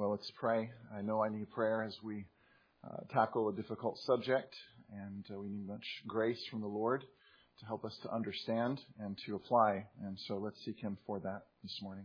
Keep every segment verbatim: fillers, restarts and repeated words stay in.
Well, let's pray. I know I need prayer as we uh, tackle a difficult subject, and uh, we need much grace from the Lord to help us to understand and to apply. And so let's seek Him for that this morning.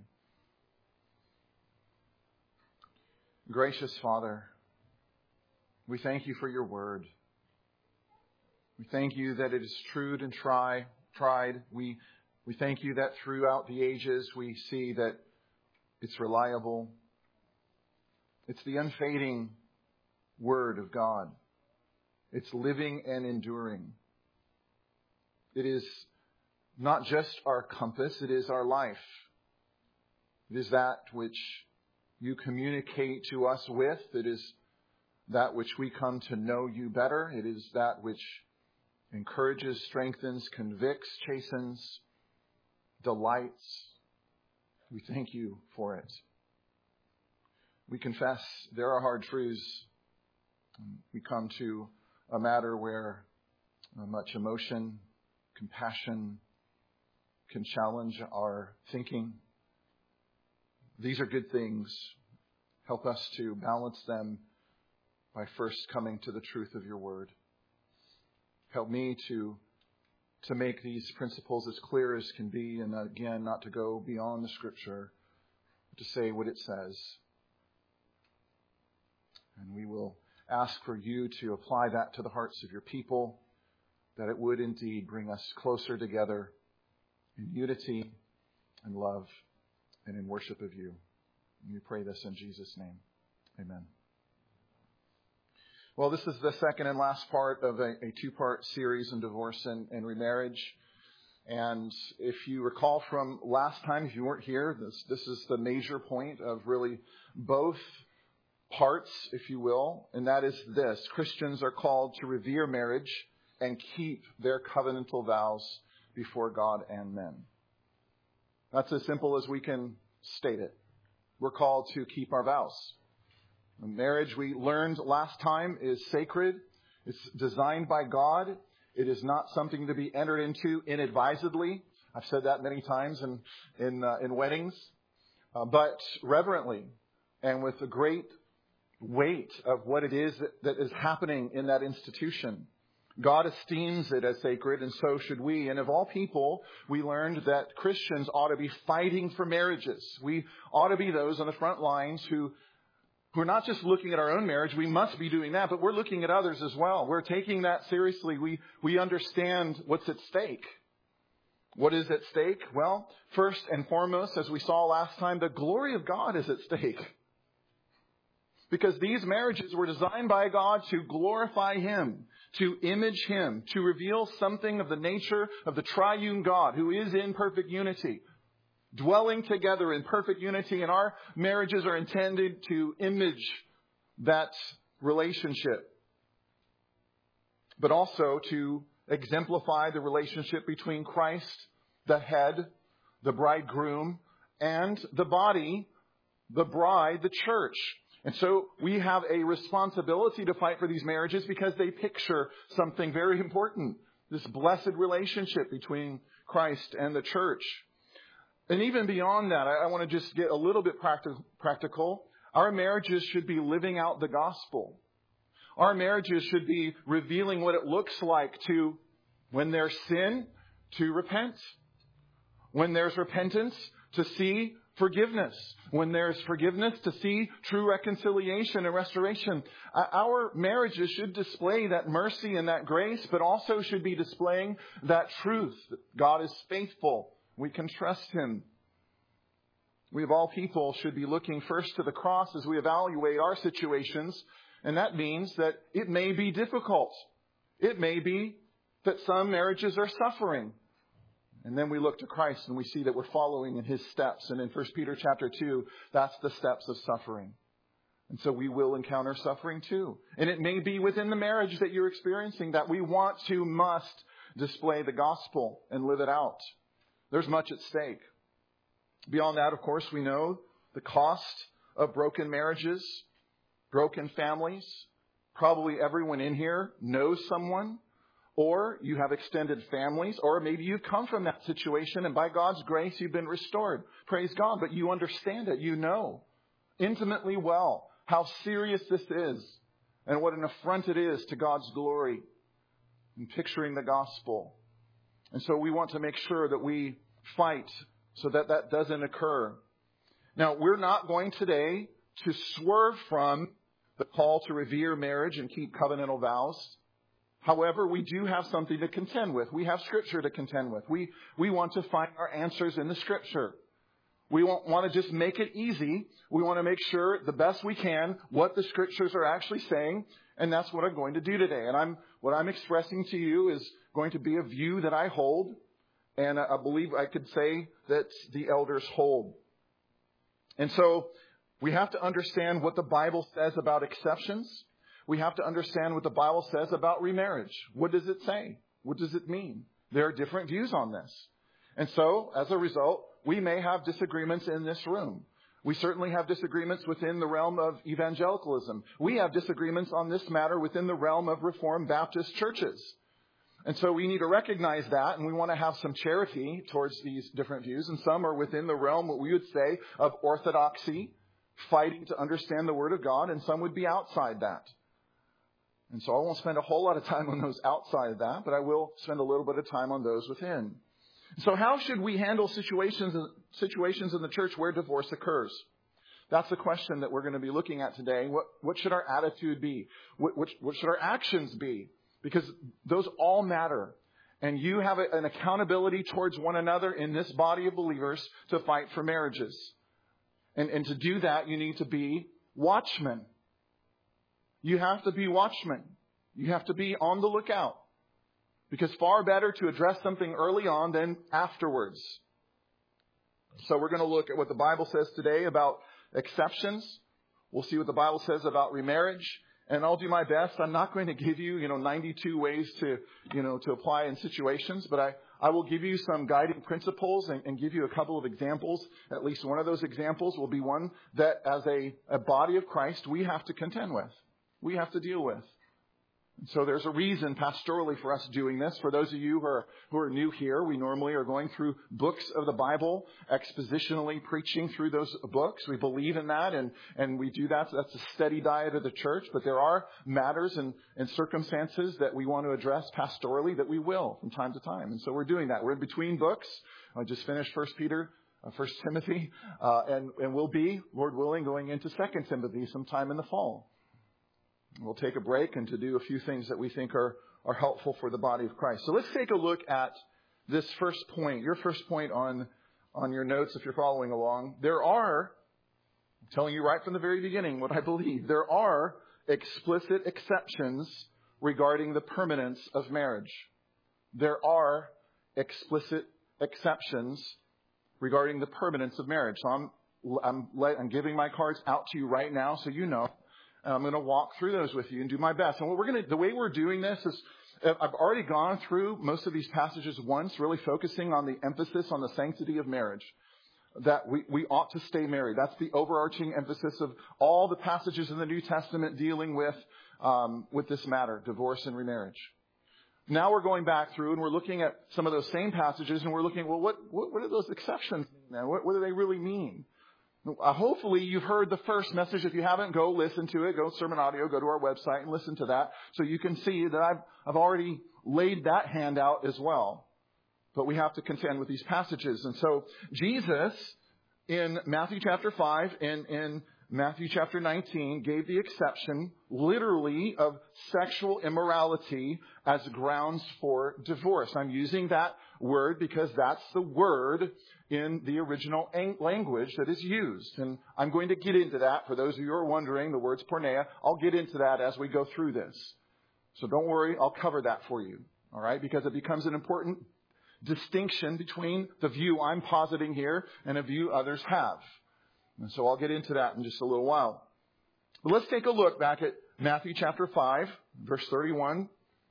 Gracious Father, we thank You for Your word. We thank You that it is true and try, tried. We, we thank You that throughout the ages we see that it's reliable. It's the unfading Word of God. It's living and enduring. It is not just our compass, it is our life. It is that which You communicate to us with. It is that which we come to know You better. It is that which encourages, strengthens, convicts, chastens, delights. We thank You for it. We confess there are hard truths. We come to a matter where much emotion, compassion can challenge our thinking. These are good things. Help us to balance them by first coming to the truth of Your word. Help me to, to make these principles as clear as can be, and again, not to go beyond the Scripture, but to say what it says. And we will ask for You to apply that to the hearts of Your people, that it would indeed bring us closer together in unity and love and in worship of You. And we pray this in Jesus' name. Amen. Well, this is the second and last part of a, a two-part series on divorce and, and remarriage. And if you recall from last time, if you weren't here, this, this is the major point of really both parts, if you will, and that is this. Christians are called to revere marriage and keep their covenantal vows before God and men. That's as simple as we can state it. We're called to keep our vows. Marriage, we learned last time, is sacred. It's designed by God. It is not something to be entered into inadvisedly. I've said that many times in in, uh, in weddings. Uh, but reverently and with a great weight of what it is that, that is happening in that institution. God esteems it as sacred, and so should we. And of all people, we learned that Christians ought to be fighting for marriages. We ought to be those on the front lines who who are not just looking at our own marriage. We must be doing that, but we're looking at others as well. We're taking that seriously. We we understand what's at stake. What is at stake? Well, first and foremost, as we saw last time, the glory of God is at stake. Because these marriages were designed by God to glorify Him, to image Him, to reveal something of the nature of the triune God who is in perfect unity, dwelling together in perfect unity. And our marriages are intended to image that relationship, but also to exemplify the relationship between Christ, the head, the bridegroom, and the body, the bride, the church. And so we have a responsibility to fight for these marriages because they picture something very important, this blessed relationship between Christ and the church. And even beyond that, I, I want to just get a little bit practi- practical. Our marriages should be living out the gospel. Our marriages should be revealing what it looks like to, when there's sin, to repent. When there's repentance, to see forgiveness. When there's forgiveness, to see true reconciliation and restoration. Uh, our marriages should display that mercy and that grace, but also should be displaying that truth. That God is faithful. We can trust Him. We of all people should be looking first to the cross as we evaluate our situations. And that means that it may be difficult. It may be that some marriages are suffering. And then we look to Christ and we see that we're following in His steps. And in First Peter chapter two, that's the steps of suffering. And so we will encounter suffering too. And it may be within the marriage that you're experiencing that we want to, must display the gospel and live it out. There's much at stake. Beyond that, of course, we know the cost of broken marriages, broken families. Probably everyone in here knows someone, or you have extended families, or maybe you've come from that situation and by God's grace you've been restored. Praise God, but you understand it, you know. intimately well how serious this is and what an affront it is to God's glory in picturing the gospel. And so we want to make sure that we fight so that that doesn't occur. Now, we're not going today to swerve from the call to revere marriage and keep covenantal vows. However, we do have something to contend with. We have Scripture to contend with. We, we want to find our answers in the Scripture. We won't want to just make it easy. We want to make sure the best we can what the Scriptures are actually saying. And that's what I'm going to do today. And I'm what I'm expressing to you is going to be a view that I hold. And I believe I could say that the elders hold. And so we have to understand what the Bible says about exceptions. We have to understand what the Bible says about remarriage. What does it say? What does it mean? There are different views on this. And so, as a result, we may have disagreements in this room. We certainly have disagreements within the realm of evangelicalism. We have disagreements on this matter within the realm of Reformed Baptist churches. And so we need to recognize that, and we want to have some charity towards these different views. And some are within the realm, what we would say, of orthodoxy, fighting to understand the Word of God, and some would be outside that. And so I won't spend a whole lot of time on those outside of that, but I will spend a little bit of time on those within. So how should we handle situations situations in the church where divorce occurs? That's the question that we're going to be looking at today. What, what should our attitude be? What, what, what should our actions be? Because those all matter. And you have a, an accountability towards one another in this body of believers to fight for marriages. And, and to do that, you need to be watchmen. You have to be watchmen. You have to be on the lookout. Because far better to address something early on than afterwards. So we're going to look at what the Bible says today about exceptions. We'll see what the Bible says about remarriage. And I'll do my best. I'm not going to give you, you know, ninety-two ways to, you know, to apply in situations. But I, I will give you some guiding principles and, and give you a couple of examples. At least one of those examples will be one that as a, a body of Christ we have to contend with. We have to deal with. So there's a reason pastorally for us doing this. For those of you who are, who are new here, we normally are going through books of the Bible, expositionally preaching through those books. We believe in that, and, and we do that. So that's a steady diet of the church. But there are matters and, and circumstances that we want to address pastorally that we will from time to time. And so we're doing that. We're in between books. I just finished First Peter, uh, First Timothy, uh, and, and we'll be, Lord willing, going into Second Timothy sometime in the fall. We'll take a break and to do a few things that we think are, are helpful for the body of Christ. So let's take a look at this first point, your first point on, on your notes if you're following along. There are, I'm telling you right from the very beginning what I believe, there are explicit exceptions regarding the permanence of marriage. There are explicit exceptions regarding the permanence of marriage. So I'm, I'm, I'm giving my cards out to you right now so you know. And I'm going to walk through those with you and do my best. And what we're going to, the way we're doing this is, I've already gone through most of these passages once, really focusing on the emphasis on the sanctity of marriage. That we, we ought to stay married. That's the overarching emphasis of all the passages in the New Testament dealing with, um, with this matter, divorce and remarriage. Now we're going back through and we're looking at some of those same passages and we're looking, well, what, what, what are those exceptions now? What, what do they really mean? Uh, hopefully you've heard the first message. If you haven't, go listen to it. Go sermon audio. Go to our website and listen to that. So you can see that I've, I've already laid that hand out as well. But we have to contend with these passages. And so Jesus in Matthew chapter five and in Matthew chapter nineteen gave the exception literally of sexual immorality as grounds for divorce. I'm using that word because that's the word in the original language that is used. And I'm going to get into that. For those of you who are wondering, the word's porneia. I'll get into that as we go through this. So don't worry, I'll cover that for you. All right? Because it becomes an important distinction between the view I'm positing here and a view others have. And so I'll get into that in just a little while. But let's take a look back at Matthew chapter five, verse thirty-one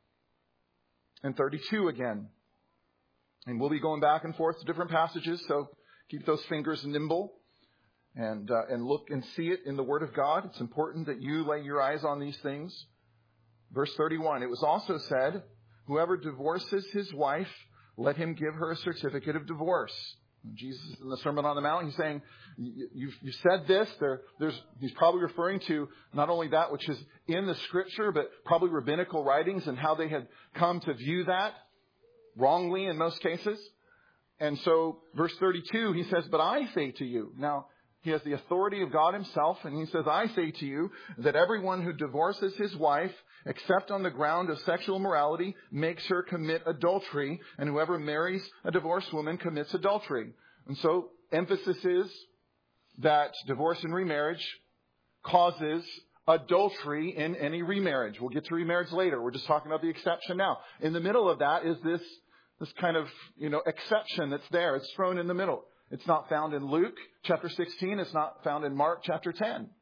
and thirty-two again. And we'll be going back and forth to different passages, so keep those fingers nimble and uh, and look and see it in the Word of God. It's important that you lay your eyes on these things. Verse thirty-one, it was also said, whoever divorces his wife, let him give her a certificate of divorce. Jesus in the Sermon on the Mount, he's saying, you've, you've said this. There, there's, he's probably referring to not only that which is in the Scripture, but probably rabbinical writings and how they had come to view that wrongly in most cases. And so, verse thirty-two, he says, but I say to you. Now, he has the authority of God himself, and he says, I say to you that everyone who divorces his wife, except on the ground of sexual immorality, makes her commit adultery, and whoever marries a divorced woman commits adultery. And so, emphasis is that divorce and remarriage causes adultery in any remarriage. We'll get to remarriage later. We're just talking about the exception now. In the middle of that is this, this kind of, you know, exception that's there. It's thrown in the middle. It's not found in Luke chapter sixteen. It's not found in Mark chapter ten.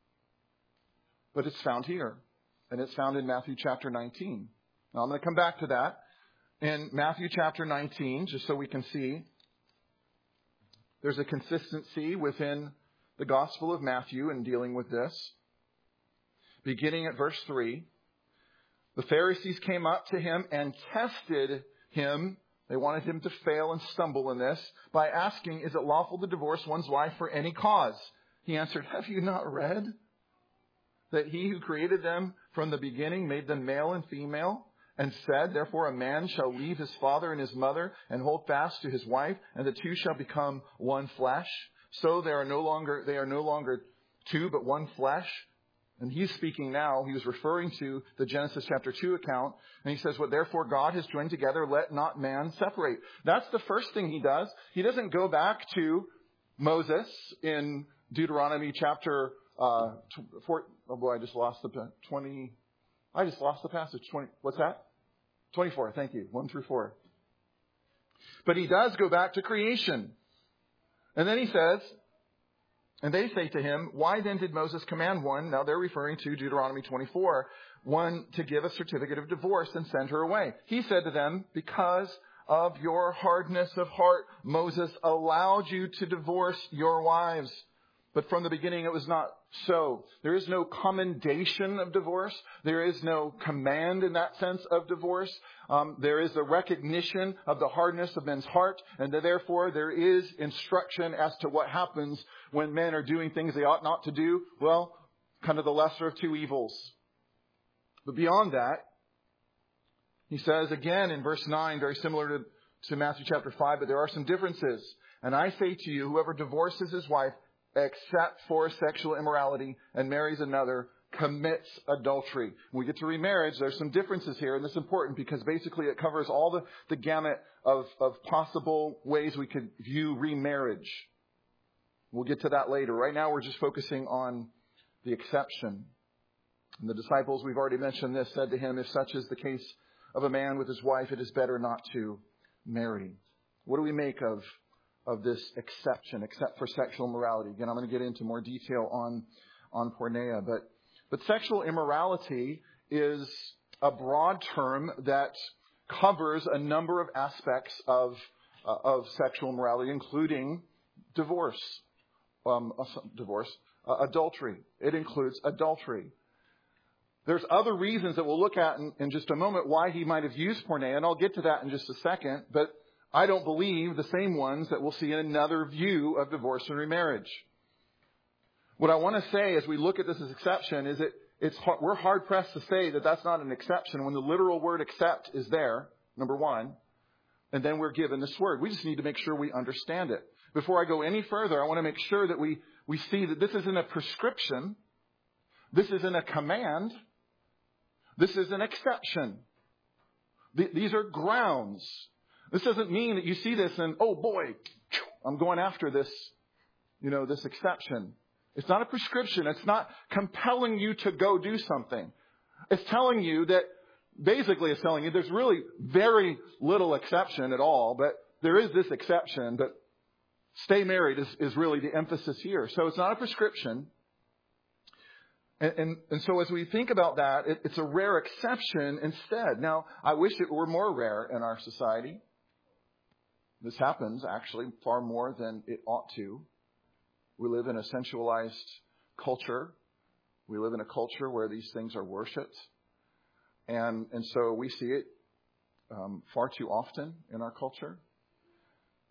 But it's found here. And it's found in Matthew chapter nineteen. Now, I'm going to come back to that. In Matthew chapter nineteen, just so we can see, there's a consistency within the Gospel of Matthew in dealing with this. Beginning at verse three, the Pharisees came up to him and tested him. They wanted him to fail and stumble in this by asking, is it lawful to divorce one's wife for any cause? He answered, have you not read that he who created them from the beginning made them male and female, and said, therefore a man shall leave his father and his mother and hold fast to his wife, and the two shall become one flesh. So they are no longer, they are no longer two, but one flesh. And he's speaking now, he was referring to the Genesis chapter two account. And he says, what therefore God has joined together, let not man separate. That's the first thing he does. He doesn't go back to Moses in Deuteronomy chapter uh, four. Oh boy, I just lost the twenty. I just lost the passage. twenty. What's that? twenty-four. Thank you. one through four. But he does go back to creation. And then he says, and they say to him, why then did Moses command one? Now they're referring to Deuteronomy twenty-four, one to give a certificate of divorce and send her away. He said to them, because of your hardness of heart, Moses allowed you to divorce your wives. But from the beginning, it was not so. There is no commendation of divorce. There is no command in that sense of divorce. Um, there is a recognition of the hardness of men's heart. And that therefore, there is instruction as to what happens when men are doing things they ought not to do. Well, kind of the lesser of two evils. But beyond that, he says again in verse nine, very similar to, to Matthew chapter five, but there are some differences. And I say to you, whoever divorces his wife, except for sexual immorality, and marries another, commits adultery. When we get to remarriage, there's some differences here, and this is important because basically it covers all the, the gamut of, of possible ways we could view remarriage. We'll get to that later. Right now we're just focusing on the exception. And the disciples, we've already mentioned this, said to him, if such is the case of a man with his wife, it is better not to marry. What do we make of of this exception, except for sexual immorality? Again, I'm going to get into more detail on, on porneia, but, but sexual immorality is a broad term that covers a number of aspects of, uh, of sexual immorality, including divorce, um, uh, divorce, uh, adultery. It includes adultery. There's other reasons that we'll look at in, in just a moment why he might have used porneia, and I'll get to that in just a second, but I don't believe the same ones that we'll see in another view of divorce and remarriage. What I want to say as we look at this as exception is that it's we're hard pressed to say that that's not an exception when the literal word accept is there, number one, and then we're given this word. We just need to make sure we understand it. Before I go any further, I want to make sure that we, we see that this isn't a prescription. This isn't a command. This is an exception. Th- these are grounds. This doesn't mean that you see this and, oh boy, I'm going after this, you know, this exception. It's not a prescription. It's not compelling you to go do something. It's telling you that, basically it's telling you there's really very little exception at all, but there is this exception, but stay married is, is really the emphasis here. So it's not a prescription. And, and, and so as we think about that, it, it's a rare exception instead. Now, I wish it were more rare in our society. This happens, actually, far more than it ought to. We live in a sensualized culture. We live in a culture where these things are worshipped. And, and so we see it um, far too often in our culture.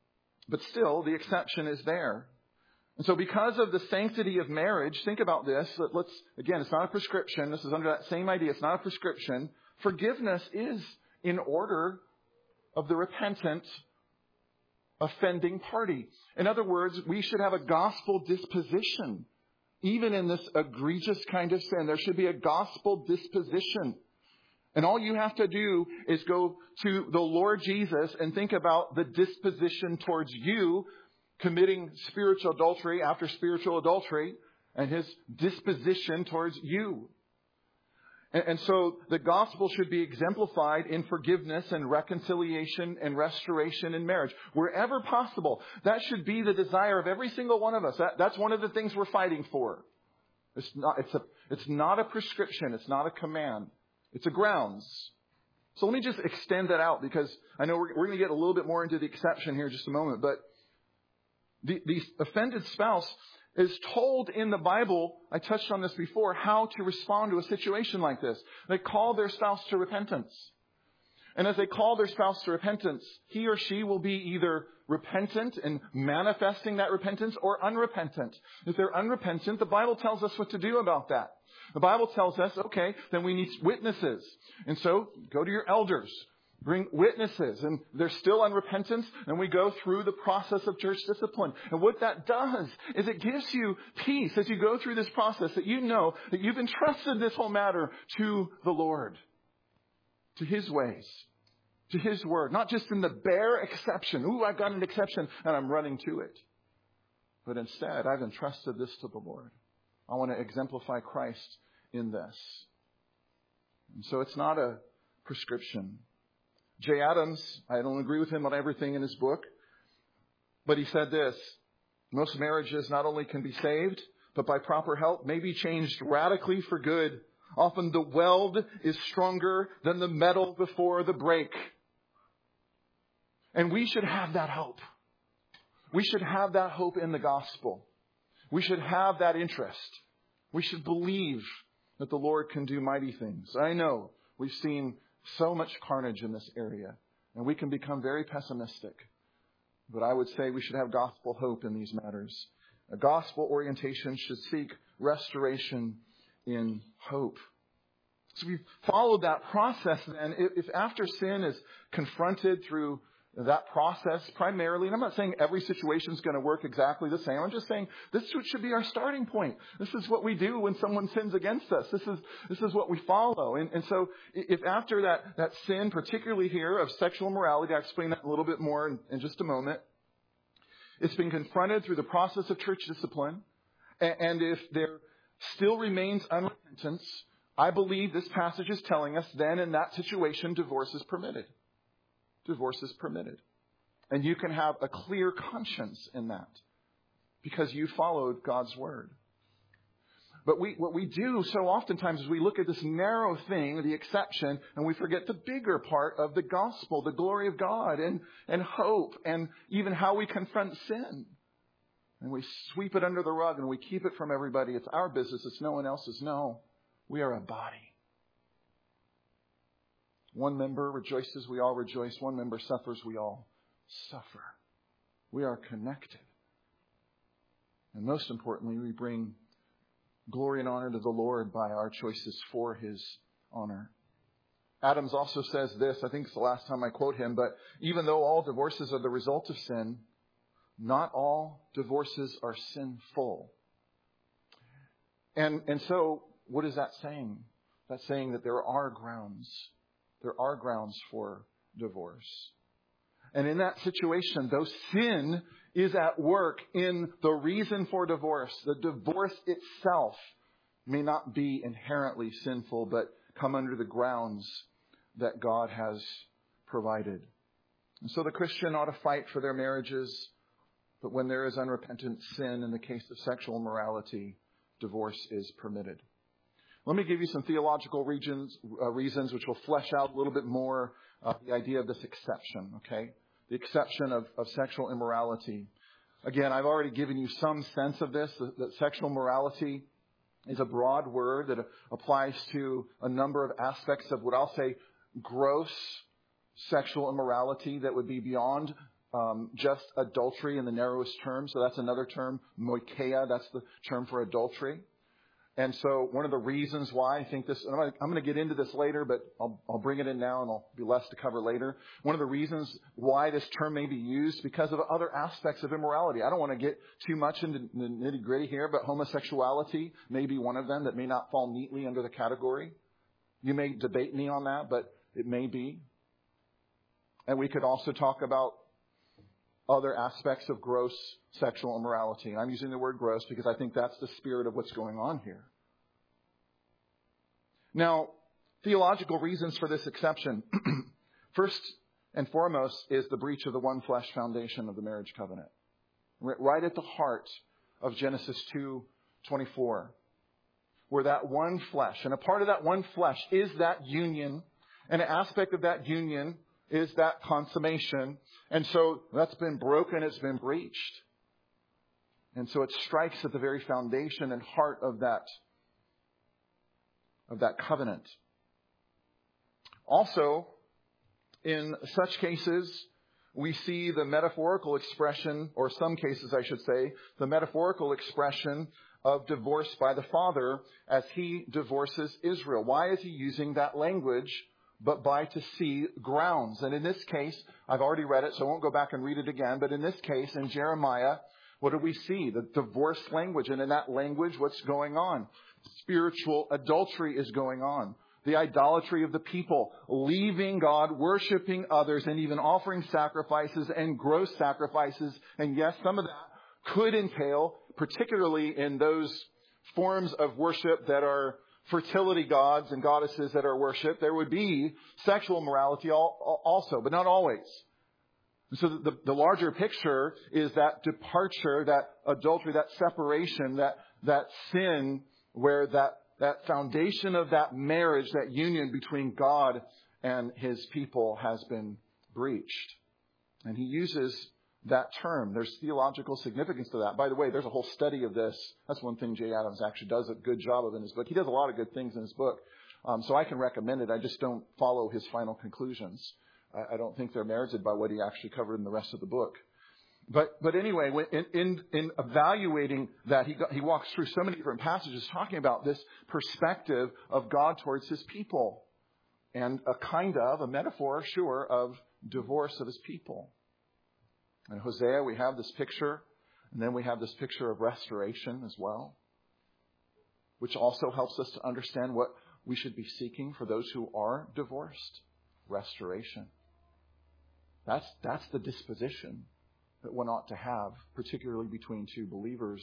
But still, the exception is there. And so because of the sanctity of marriage, think about this. Let's, again, it's not a prescription. This is under that same idea. It's not a prescription. Forgiveness is in order of the repentant, offending party. In other words, we should have a gospel disposition. Even in this egregious kind of sin, there should be a gospel disposition. And all you have to do is go to the Lord Jesus and think about the disposition towards you committing spiritual adultery after spiritual adultery and his disposition towards you. And, and so the gospel should be exemplified in forgiveness and reconciliation and restoration in marriage. Wherever possible, that should be the desire of every single one of us. That, that's one of the things we're fighting for. It's not, it's, a, it's not a prescription. It's not a command. It's a grounds. So let me just extend that out because I know we're, we're going to get a little bit more into the exception here in just a moment. But the, the offended spouse is told in the Bible, I touched on this before, how to respond to a situation like this. They call their spouse to repentance. And as they call their spouse to repentance, he or she will be either repentant and manifesting that repentance or unrepentant. If they're unrepentant, the Bible tells us what to do about that. The Bible tells us, okay, then we need witnesses. And so go to your elders. Bring witnesses, and they're still unrepentant, and we go through the process of church discipline. And what that does is it gives you peace as you go through this process, that you know that you've entrusted this whole matter to the Lord, to his ways, to his word, not just in the bare exception. Ooh, I've got an exception, and I'm running to it. But instead, I've entrusted this to the Lord. I want to exemplify Christ in this. And so it's not a prescription. Jay Adams, I don't agree with him on everything in his book, but he said this: most marriages not only can be saved, but by proper help may be changed radically for good. Often the weld is stronger than the metal before the break. And we should have that hope. We should have that hope in the gospel. We should have that interest. We should believe that the Lord can do mighty things. I know we've seen so much carnage in this area, and we can become very pessimistic. But I would say we should have gospel hope in these matters. A gospel orientation should seek restoration in hope. So we've followed that process then. If after sin is confronted through that process primarily, and I'm not saying every situation is going to work exactly the same. I'm just saying this should be our starting point. This is what we do when someone sins against us. This is this is what we follow. And, and so if after that, that sin, particularly here of sexual immorality, I'll explain that a little bit more in, in just a moment, it's been confronted through the process of church discipline, and, and if there still remains unrepentance, I believe this passage is telling us then in that situation, divorce is permitted. Divorce is permitted. And you can have a clear conscience in that because you followed God's word. But we, what we do so oftentimes is we look at this narrow thing, the exception, and we forget the bigger part of the gospel, the glory of God and, and hope and even how we confront sin. And we sweep it under the rug and we keep it from everybody. It's our business. It's no one else's. No, we are a body. One member rejoices, we all rejoice. One member suffers, we all suffer. We are connected. And most importantly, we bring glory and honor to the Lord by our choices for his honor. Adams also says this, I think it's the last time I quote him, but even though all divorces are the result of sin, not all divorces are sinful. And, and so, what is that saying? That's saying that there are grounds. There are grounds for divorce. And in that situation, though sin is at work in the reason for divorce, the divorce itself may not be inherently sinful, but come under the grounds that God has provided. And so the Christian ought to fight for their marriages, but when there is unrepentant sin in the case of sexual immorality, divorce is permitted. Let me give you some theological regions, uh, reasons which will flesh out a little bit more uh, the idea of this exception, okay? The exception of, of sexual immorality. Again, I've already given you some sense of this, that, that sexual morality is a broad word that applies to a number of aspects of what I'll say gross sexual immorality that would be beyond um, just adultery in the narrowest term. So that's another term, moikeia. That's the term for adultery. And so one of the reasons why I think this, and I'm going to get into this later, but I'll, I'll bring it in now and I'll be less to cover later. One of the reasons why this term may be used because of other aspects of immorality. I don't want to get too much into the nitty gritty here, but homosexuality may be one of them that may not fall neatly under the category. You may debate me on that, but it may be. And we could also talk about other aspects of gross sexual immorality. And I'm using the word gross because I think that's the spirit of what's going on here. Now, theological reasons for this exception. First and foremost is the breach of the one flesh foundation of the marriage covenant. Right at the heart of Genesis two twenty-four. Where that one flesh, and a part of that one flesh is that union, and an aspect of that union is that consummation. And so that's been broken, it's been breached. And so it strikes at the very foundation and heart of that, of that covenant. Also, in such cases, we see the metaphorical expression, or some cases I should say, the metaphorical expression of divorce by the father as he divorces Israel. Why is he using that language? But by to see grounds. And in this case, I've already read it, so I won't go back and read it again. But in this case, in Jeremiah, what do we see? The divorce language. And in that language, what's going on? Spiritual adultery is going on. The idolatry of the people, leaving God, worshiping others, and even offering sacrifices and gross sacrifices. And yes, some of that could entail, particularly in those forms of worship that are fertility gods and goddesses that are worshipped, there would be sexual morality also, but not always. So the, the larger picture is that departure, that adultery, that separation, that, that sin where that, that foundation of that marriage, that union between God and his people has been breached. And he uses that term. There's theological significance to that. By the way, there's a whole study of this. That's one thing Jay Adams actually does a good job of in his book. He does a lot of good things in his book. Um, so I can recommend it. I just don't follow his final conclusions. I, I don't think they're merited by what he actually covered in the rest of the book. But but anyway, when, in, in, in evaluating that, he, got, he walks through so many different passages talking about this perspective of God towards his people. And a kind of, a metaphor, sure, of divorce of his people. In Hosea, we have this picture, and then we have this picture of restoration as well, which also helps us to understand what we should be seeking for those who are divorced. Restoration. That's, that's the disposition that one ought to have, particularly between two believers.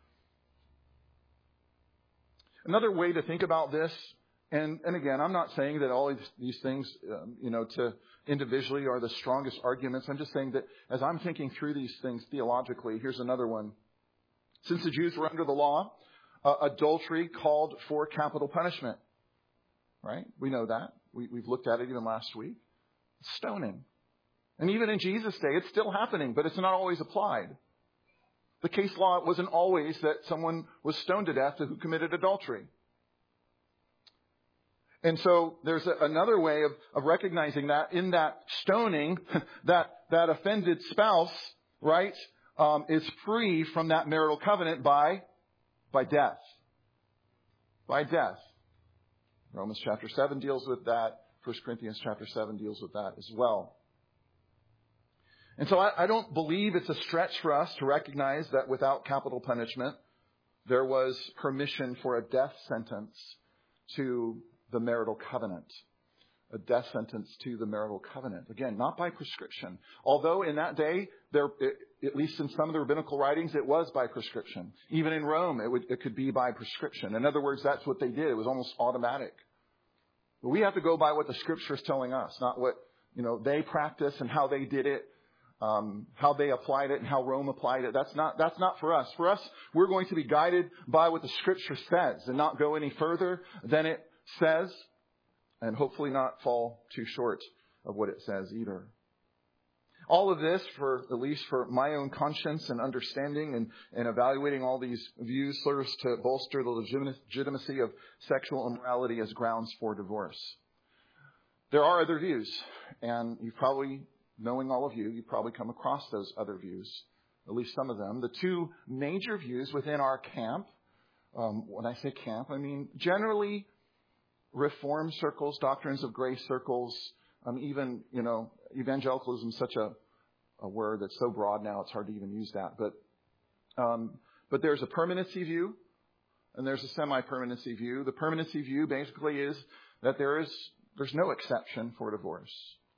Another way to think about this, and, and again, I'm not saying that all of these things, um, you know, to individually are the strongest arguments. I'm just saying that as I'm thinking through these things theologically, here's another one. Since the Jews were under the law, uh, adultery called for capital punishment. Right? We know that. We, we've looked at it even last week. Stoning. And even in Jesus' day, it's still happening, but it's not always applied. The case law wasn't always that someone was stoned to death who committed adultery. And so there's a, another way of, of recognizing that in that stoning, that, that offended spouse, right, um, is free from that marital covenant by, by death. By death. Romans chapter seven deals with that. First Corinthians chapter seven deals with that as well. And so I, I don't believe it's a stretch for us to recognize that without capital punishment, there was permission for a death sentence to the marital covenant. A death sentence to the marital covenant. Again, not by prescription. Although in that day, there, at least in some of the rabbinical writings, it was by prescription. Even in Rome, it, would, it could be by prescription. In other words, that's what they did. It was almost automatic. But we have to go by what the Scripture is telling us, not what, you know, they practiced and how they did it, um, how they applied it and how Rome applied it. That's not, that's not for us. For us, we're going to be guided by what the Scripture says and not go any further than it says, and hopefully not fall too short of what it says either. All of this, for at least for my own conscience and understanding and, and evaluating all these views, serves to bolster the legitimacy of sexual immorality as grounds for divorce. There are other views, and you've probably knowing all of you, you probably come across those other views, at least some of them. The two major views within our camp, um, when I say camp, I mean generally Reformed circles, doctrines of grace circles, um, even, you know, evangelicalism is such a, a word that's so broad now it's hard to even use that. But um, but there's a permanency view and there's a semi-permanency view. The permanency view basically is that there is there's no exception for divorce.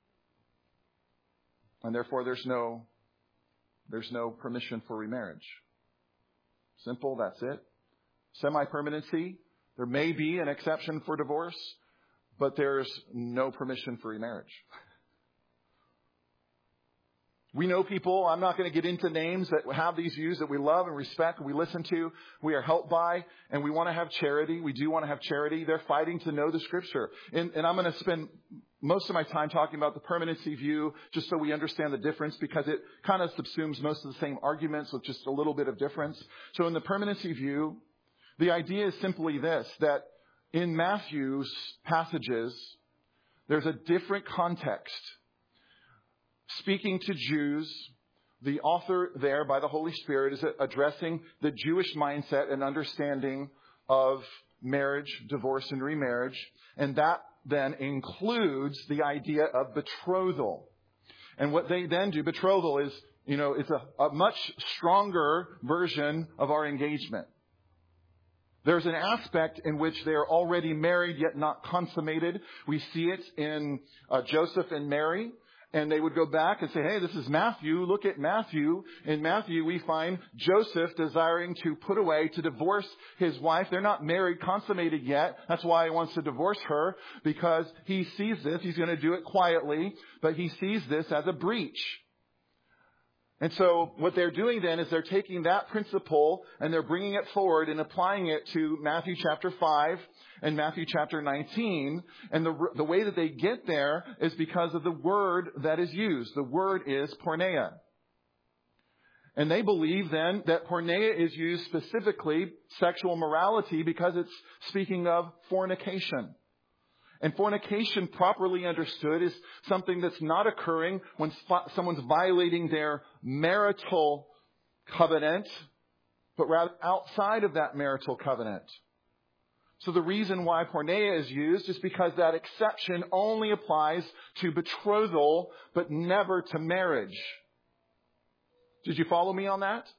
And therefore there's no there's no permission for remarriage. Simple, that's it. Semi-permanency, there may be an exception for divorce, but there's no permission for remarriage. We know people, I'm not going to get into names, that have these views that we love and respect, and we listen to, we are helped by, and we want to have charity. We do want to have charity. They're fighting to know the Scripture. And, and I'm going to spend most of my time talking about the permanency view, just so we understand the difference, because it kind of subsumes most of the same arguments with just a little bit of difference. So in the permanency view, the idea is simply this, that in Matthew's passages, there's a different context. Speaking to Jews, the author there by the Holy Spirit is addressing the Jewish mindset and understanding of marriage, divorce, and remarriage. And that then includes the idea of betrothal. And what they then do, betrothal is, you know, it's a, a much stronger version of our engagement. There's an aspect in which they are already married yet not consummated. We see it in uh, Joseph and Mary. And they would go back and say, hey, this is Matthew. Look at Matthew. In Matthew, we find Joseph desiring to put away, to divorce his wife. They're not married, consummated yet. That's why he wants to divorce her, because he sees this. He's going to do it quietly, but he sees this as a breach. And so what they're doing then is they're taking that principle and they're bringing it forward and applying it to Matthew chapter five and Matthew chapter nineteen. And the, the way that they get there is because of the word that is used. The word is porneia. And they believe then that porneia is used specifically sexual morality because it's speaking of fornication. And fornication, properly understood, is something that's not occurring when someone's violating their marital covenant, but rather outside of that marital covenant. So the reason why porneia is used is because that exception only applies to betrothal, but never to marriage. Did you follow me on that?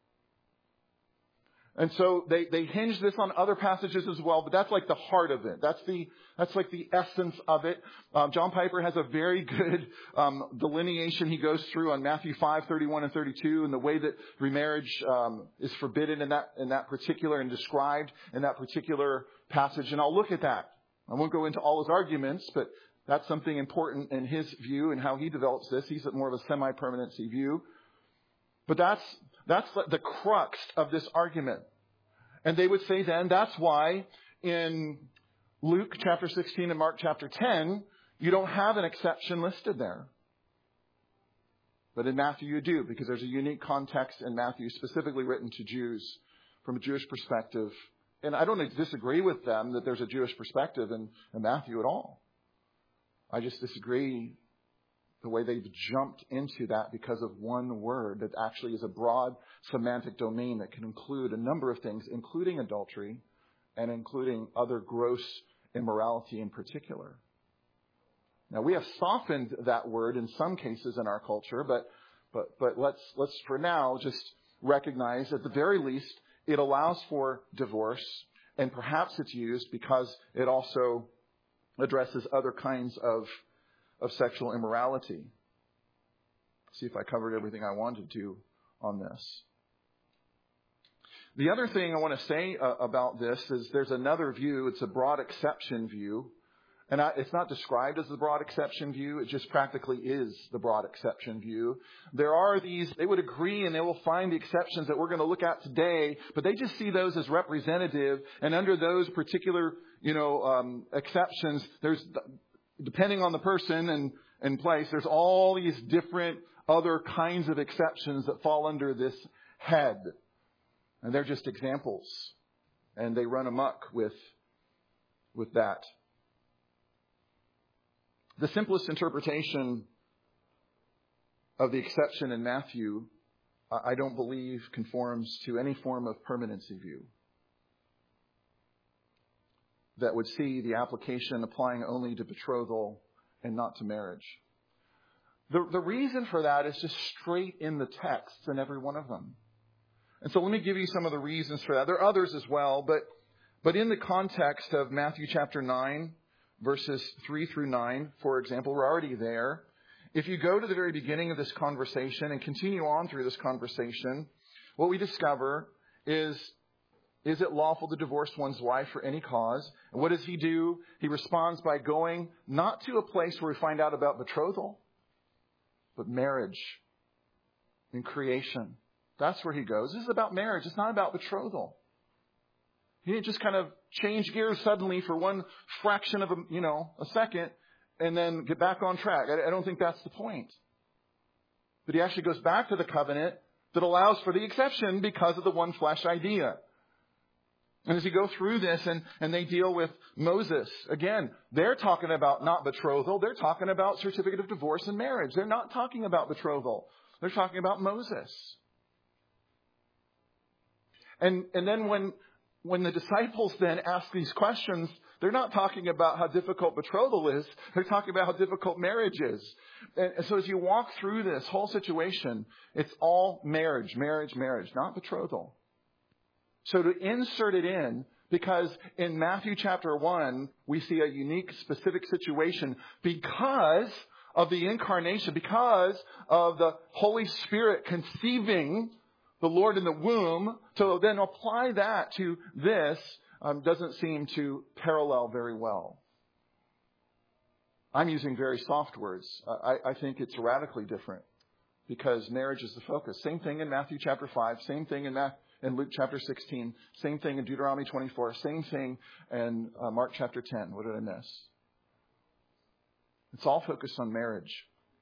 And so they, they hinge this on other passages as well, but that's like the heart of it. That's the that's like the essence of it. Um, John Piper has a very good um, delineation he goes through on Matthew five, thirty-one and thirty-two, and the way that remarriage um, is forbidden in that in that particular and described in that particular passage. And I'll look at that. I won't go into all his arguments, but that's something important in his view and how he develops this. He's more of a semi-permanency view. But that's that's the crux of this argument. And they would say then that's why in Luke chapter sixteen and Mark chapter ten, you don't have an exception listed there. But in Matthew you do, because there's a unique context in Matthew specifically written to Jews from a Jewish perspective. And I don't disagree with them that there's a Jewish perspective in, in Matthew at all. I just disagree the way they've jumped into that because of one word that actually is a broad semantic domain that can include a number of things, including adultery and including other gross immorality in particular. Now, we have softened that word in some cases in our culture, but but but let's let's for now just recognize at the very least it allows for divorce, and perhaps it's used because it also addresses other kinds of of sexual immorality. See if I covered everything I wanted to on this. The other thing I want to say uh, about this is there's another view. It's a broad exception view. And I, it's not described as the broad exception view. It just practically is the broad exception view. There are these, they would agree and they will find the exceptions that we're going to look at today, but they just see those as representative. And under those particular, you know, um, exceptions, there's, depending on the person and, and place, there's all these different other kinds of exceptions that fall under this head. And they're just examples. And they run amok with, with that. The simplest interpretation of the exception in Matthew, I don't believe conforms to any form of permanency view that would see the application applying only to betrothal and not to marriage. The, the reason for that is just straight in the texts in every one of them. And so let me give you some of the reasons for that. There are others as well, but, but in the context of Matthew chapter nine, verses three through nine, for example, we're already there. If you go to the very beginning of this conversation and continue on through this conversation, what we discover is, is it lawful to divorce one's wife for any cause? And what does he do? He responds by going not to a place where we find out about betrothal, but marriage and creation. That's where he goes. This is about marriage. It's not about betrothal. He didn't just kind of change gears suddenly for one fraction of a, you know, a second and then get back on track. I, I don't think that's the point. But he actually goes back to the covenant that allows for the exception because of the one flesh idea. And as you go through this and, and they deal with Moses, again, they're talking about not betrothal. They're talking about certificate of divorce and marriage. They're not talking about betrothal. They're talking about Moses. And, and then when, when the disciples then ask these questions, they're not talking about how difficult betrothal is. They're talking about how difficult marriage is. And so as you walk through this whole situation, it's all marriage, marriage, marriage, not betrothal. So to insert it in, because in Matthew chapter one, we see a unique, specific situation because of the incarnation, because of the Holy Spirit conceiving the Lord in the womb, to then apply that to this um, doesn't seem to parallel very well. I'm using very soft words. I, I think it's radically different because marriage is the focus. Same thing in Matthew chapter five, same thing in Matthew. In Luke chapter sixteen, same thing in Deuteronomy twenty-four, same thing in uh, Mark chapter ten. What did I miss? It's all focused on marriage.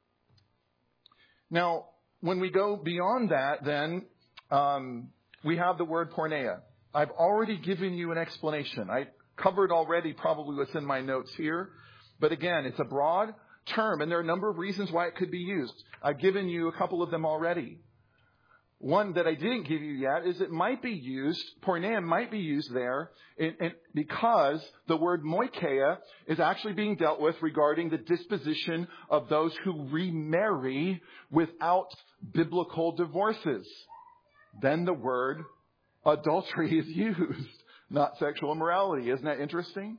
Now, when we go beyond that, then um, we have the word porneia. I've already given you an explanation. I covered already probably what's in my notes here. But again, it's a broad term, and there are a number of reasons why it could be used. I've given you a couple of them already. One that I didn't give you yet is it might be used, porneia might be used there in, in, because the word moikeia is actually being dealt with regarding the disposition of those who remarry without biblical divorces. Then the word adultery is used, not sexual immorality. Isn't that interesting?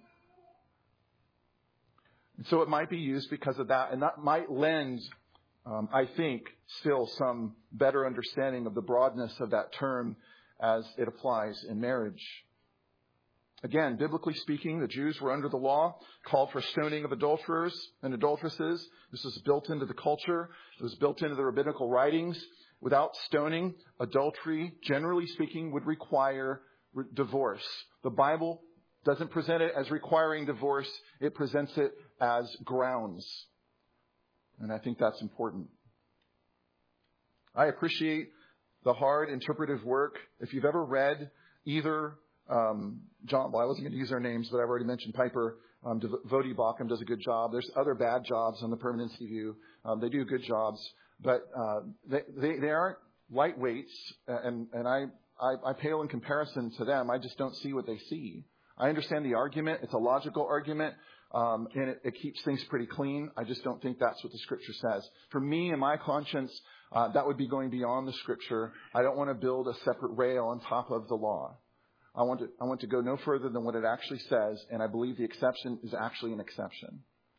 So it might be used because of that, and that might lend Um, I think, still some better understanding of the broadness of that term as it applies in marriage. Again, biblically speaking, the Jews were under the law, called for stoning of adulterers and adulteresses. This was built into the culture. It was built into the rabbinical writings. Without stoning, adultery, generally speaking, would require re- divorce. The Bible doesn't present it as requiring divorce. It presents it as grounds. And I think that's important. I appreciate the hard interpretive work. If you've ever read either um, John, well, I wasn't going to use their names, but I've already mentioned Piper. Um, Vodi Bakum does a good job. There's other bad jobs on the permanency view. Um, they do good jobs, but uh, they, they they aren't lightweights, and and I, I I pale in comparison to them. I just don't see what they see. I understand the argument; it's a logical argument. Um, and it, it keeps things pretty clean. I just don't think that's what the Scripture says. For me and my conscience, uh, that would be going beyond the Scripture. I don't want to build a separate rail on top of the law. I want to, I want to go no further than what it actually says, and I believe the exception is actually an exception.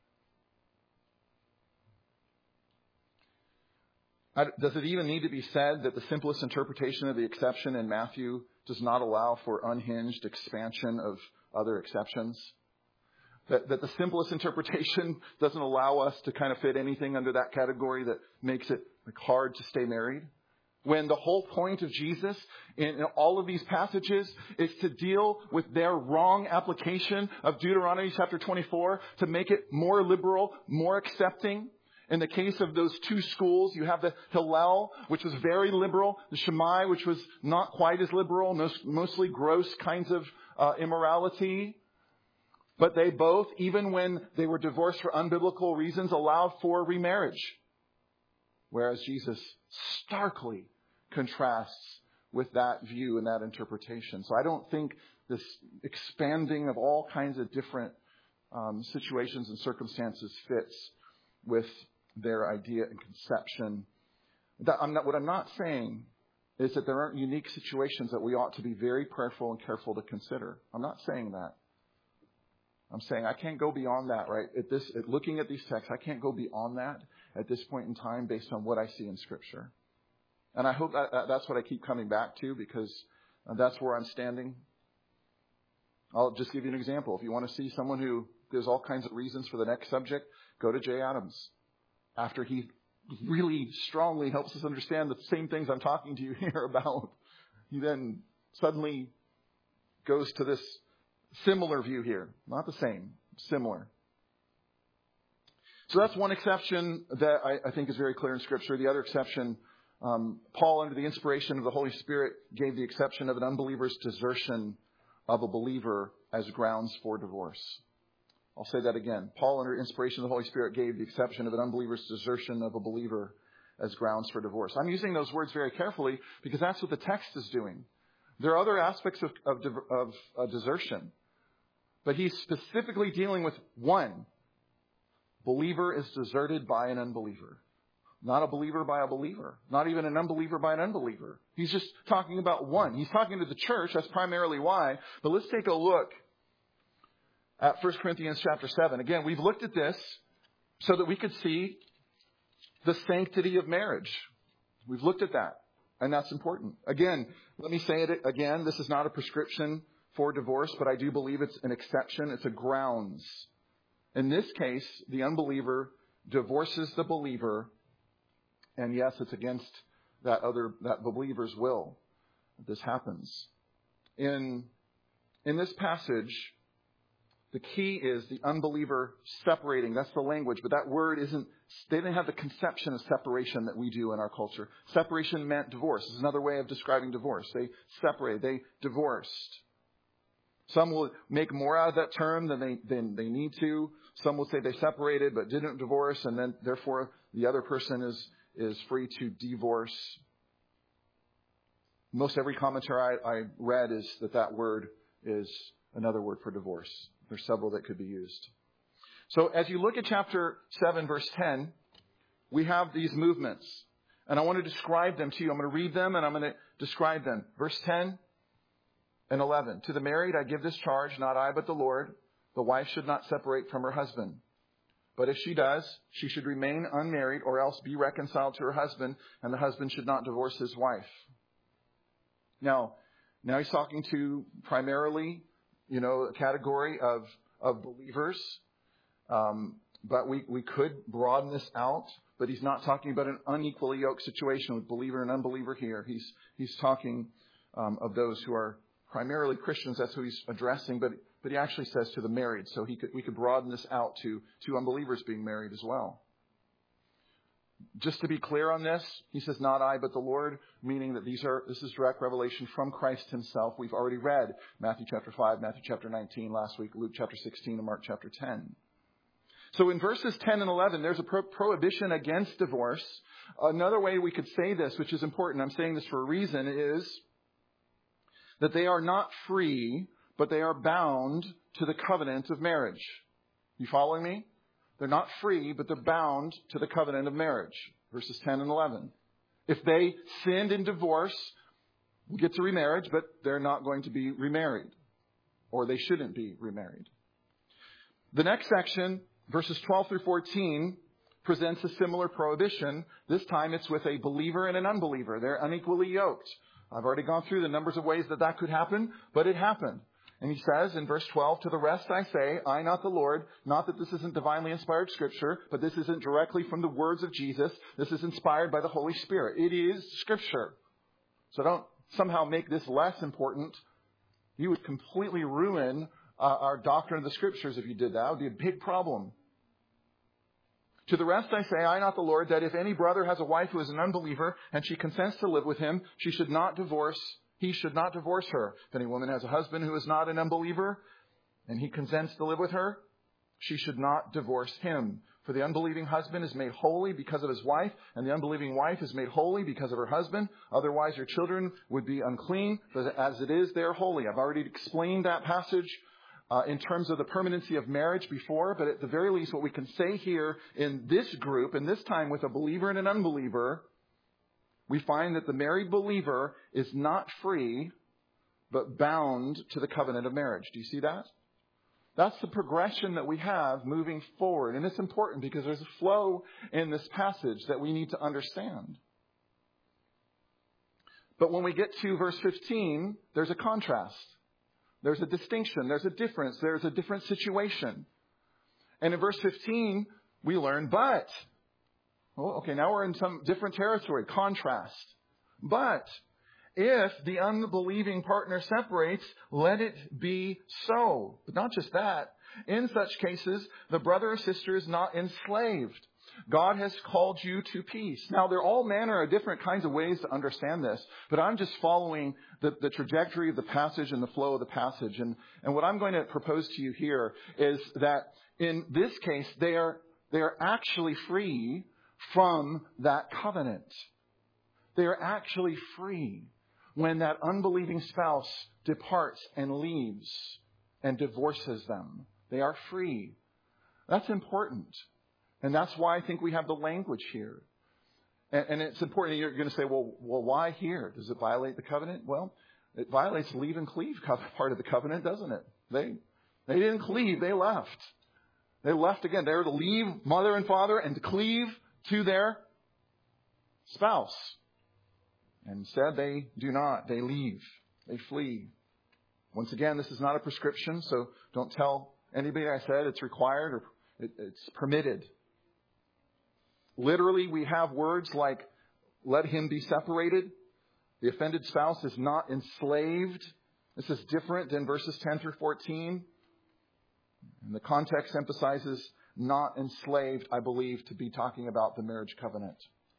I, does it even need to be said that the simplest interpretation of the exception in Matthew does not allow for unhinged expansion of other exceptions? That, that the simplest interpretation doesn't allow us to kind of fit anything under that category that makes it like hard to stay married. When the whole point of Jesus in, in all of these passages is to deal with their wrong application of Deuteronomy chapter twenty-four to make it more liberal, more accepting. In the case of those two schools, you have the Hillel, which was very liberal, the Shammai, which was not quite as liberal, mostly gross kinds of uh, immorality. But they both, even when they were divorced for unbiblical reasons, allowed for remarriage. Whereas Jesus starkly contrasts with that view and that interpretation. So I don't think this expanding of all kinds of different um, situations and circumstances fits with their idea and conception. That I'm not, what I'm not saying is that there aren't unique situations that we ought to be very prayerful and careful to consider. I'm not saying that. I'm saying I can't go beyond that, right? At this, at looking at these texts, I can't go beyond that at this point in time based on what I see in Scripture. And I hope that, that that's what I keep coming back to, because that's where I'm standing. I'll just give you an example. If you want to see someone who gives all kinds of reasons for the next subject, go to Jay Adams. After he really strongly helps us understand the same things I'm talking to you here about, he then suddenly goes to this similar view here. Not the same, similar. So that's one exception that I, I think is very clear in Scripture. The other exception, um, Paul, under the inspiration of the Holy Spirit, gave the exception of an unbeliever's desertion of a believer as grounds for divorce. I'll say that again. Paul, under inspiration of the Holy Spirit, gave the exception of an unbeliever's desertion of a believer as grounds for divorce. I'm using those words very carefully because that's what the text is doing. There are other aspects of, of, of uh, desertion, but he's specifically dealing with one. Believer is deserted by an unbeliever. Not a believer by a believer. Not even an unbeliever by an unbeliever. He's just talking about one. He's talking to the church. That's primarily why. But let's take a look at First Corinthians chapter seven. Again, we've looked at this so that we could see the sanctity of marriage. We've looked at that, and that's important. Again, let me say it again. This is not a prescription for divorce, but I do believe it's an exception. It's a grounds. In this case, the unbeliever divorces the believer, and yes, it's against that other that believer's will that this happens. In in this passage, the key is the unbeliever separating. That's the language, but that word isn't, they didn't have the conception of separation that we do in our culture. Separation meant divorce. It's another way of describing divorce. They separated. They divorced. Some will make more out of that term than they, than they need to. Some will say they separated but didn't divorce, and then therefore the other person is, is free to divorce. Most every commentary I, I read is that that word is another word for divorce. There's several that could be used. So as you look at chapter seven, verse ten, we have these movements. And I want to describe them to you. I'm going to read them and I'm going to describe them. Verse ten and eleven. To the married I give this charge, not I but the Lord. The wife should not separate from her husband. But if she does, she should remain unmarried or else be reconciled to her husband, and the husband should not divorce his wife. Now, now he's talking to primarily, you know, a category of, of believers. Um, but we, we could broaden this out. But he's not talking about an unequally yoked situation with believer and unbeliever here. He's he's talking um, of those who are primarily Christians. That's who he's addressing. But but he actually says to the married. So he could we could broaden this out to, to unbelievers being married as well. Just to be clear on this, he says, not I, but the Lord, meaning that these are this is direct revelation from Christ himself. We've already read Matthew chapter five, Matthew chapter nineteen last week, Luke chapter sixteen, and Mark chapter ten. So in verses ten and eleven, there's a pro- prohibition against divorce. Another way we could say this, which is important, I'm saying this for a reason, is that they are not free, but they are bound to the covenant of marriage. You following me? They're not free, but they're bound to the covenant of marriage. Verses ten and eleven. If they sinned in divorce, we'll get to remarriage, but they're not going to be remarried. Or they shouldn't be remarried. The next section, verses twelve through fourteen, presents a similar prohibition. This time it's with a believer and an unbeliever. They're unequally yoked. I've already gone through the numbers of ways that that could happen, but it happened. And he says in verse twelve, to the rest I say, I, not the Lord, not that this isn't divinely inspired scripture, but this isn't directly from the words of Jesus. This is inspired by the Holy Spirit. It is scripture. So don't somehow make this less important. You would completely ruin uh, our doctrine of the scriptures if you did that. It would be a big problem. To the rest I say, I, not the Lord, that if any brother has a wife who is an unbeliever and she consents to live with him, she should not divorce He should not divorce her. If any woman has a husband who is not an unbeliever and he consents to live with her, she should not divorce him. For the unbelieving husband is made holy because of his wife, and the unbelieving wife is made holy because of her husband. Otherwise, your children would be unclean, but as it is, they are holy. I've already explained that passage uh, in terms of the permanency of marriage before, but at the very least, what we can say here in this group, and this time with a believer and an unbeliever, we find that the married believer is not free, but bound to the covenant of marriage. Do you see that? That's the progression that we have moving forward. And it's important because there's a flow in this passage that we need to understand. But when we get to verse fifteen, there's a contrast. There's a distinction. There's a difference. There's a different situation. And in verse fifteen, we learn, but. Well, okay, now we're in some different territory. Contrast. But if the unbelieving partner separates, let it be so. But not just that. In such cases, the brother or sister is not enslaved. God has called you to peace. Now, there are all manner of different kinds of ways to understand this, but I'm just following the, the trajectory of the passage and the flow of the passage. And, and what I'm going to propose to you here is that in this case, they are, they are actually free from that covenant. They are actually free when that unbelieving spouse departs and leaves and divorces them. They are free. That's important. And that's why I think we have the language here. And, and it's important. You're going to say, well, well, why here? Does it violate the covenant? Well, it violates the leave and cleave part of the covenant, doesn't it? They, they didn't cleave. They left. They left again. They were to leave mother and father and to cleave to their spouse. And instead, they do not. They leave. They flee. Once again, this is not a prescription, so don't tell anybody I said it's required or it, it's permitted. Literally, we have words like, let him be separated. The offended spouse is not enslaved. This is different than verses ten through fourteen. And the context emphasizes not enslaved, I believe, to be talking about the marriage covenant.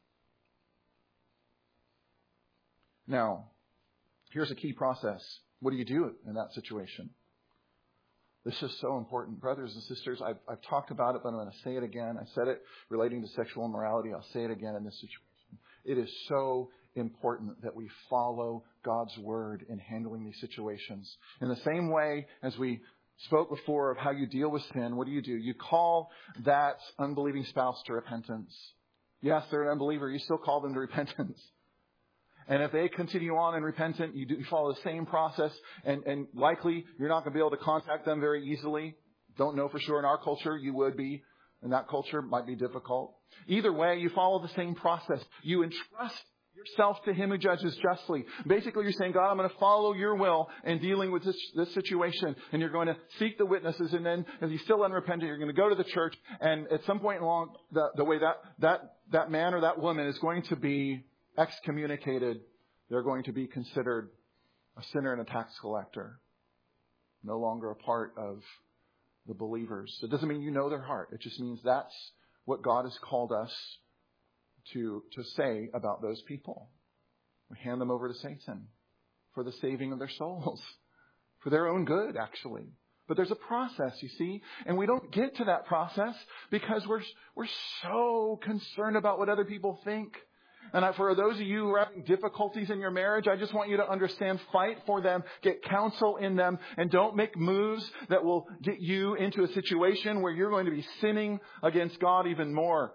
Now, here's a key process. What do you do in that situation? This is so important. Brothers and sisters, I've, I've talked about it, but I'm going to say it again. I said it relating to sexual immorality. I'll say it again in this situation. It is so important that we follow God's word in handling these situations. In the same way as we spoke before of how you deal with sin, what do you do? You call that unbelieving spouse to repentance. Yes, they're an unbeliever. You still call them to repentance. And if they continue on in repentant, you, do, you follow the same process. And, and likely, you're not going to be able to contact them very easily. Don't know for sure. In our culture, you would be. In that culture, it might be difficult. Either way, you follow the same process. You entrust yourself to him who judges justly. Basically, you're saying, God, I'm going to follow your will in dealing with this, this situation. And you're going to seek the witnesses. And then, if he's still unrepentant, you're going to go to the church. And at some point along the, the way, that, that, that man or that woman is going to be excommunicated. They're going to be considered a sinner and a tax collector. No longer a part of the believers. It doesn't mean you know their heart. It just means that's what God has called us to, to say about those people. We hand them over to Satan for the saving of their souls. For their own good, actually. But there's a process, you see. And we don't get to that process because we're, we're so concerned about what other people think. And for those of you who are having difficulties in your marriage, I just want you to understand, fight for them, get counsel in them, and don't make moves that will get you into a situation where you're going to be sinning against God even more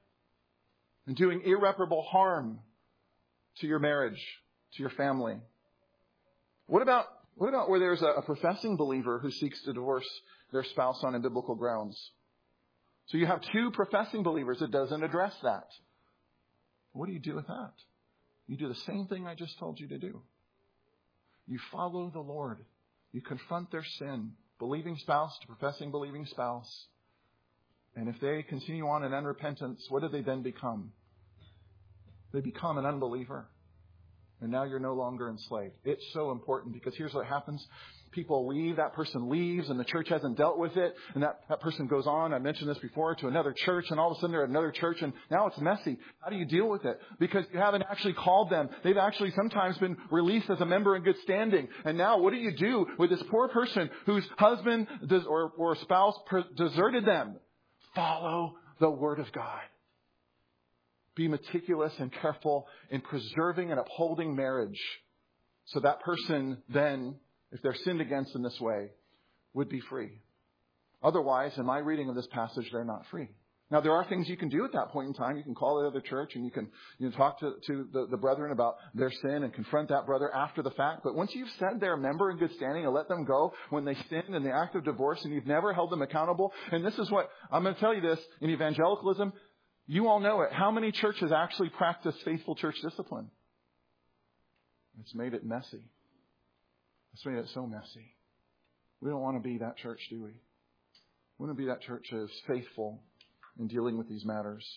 and doing irreparable harm to your marriage, to your family. What about, what about where there's a, a professing believer who seeks to divorce their spouse on unbiblical grounds? So you have two professing believers. It doesn't address that. What do you do with that? You do the same thing I just told you to do. You follow the Lord. You confront their sin, believing spouse to professing believing spouse. And if they continue on in unrepentance, what do they then become? They become an unbeliever. And now you're no longer enslaved. It's so important because here's what happens. People leave, that person leaves, and the church hasn't dealt with it. And that, that person goes on, I mentioned this before, to another church, and all of a sudden they're at another church, and now it's messy. How do you deal with it? Because you haven't actually called them. They've actually sometimes been released as a member in good standing. And now what do you do with this poor person whose husband does, or, or spouse deserted them? Follow the Word of God. Be meticulous and careful in preserving and upholding marriage so that person then, if they're sinned against in this way, would be free. Otherwise, in my reading of this passage, they're not free. Now, there are things you can do at that point in time. You can call the other church and you can, you can talk to, to the, the brethren about their sin and confront that brother after the fact. But once you've said they're a member in good standing and let them go when they sin in the act of divorce and you've never held them accountable, and this is what, I'm going to tell you this, in evangelicalism, you all know it. How many churches actually practice faithful church discipline? It's made it messy. It's made it so messy. We don't want to be that church, do we? We want to be that church that is faithful in dealing with these matters.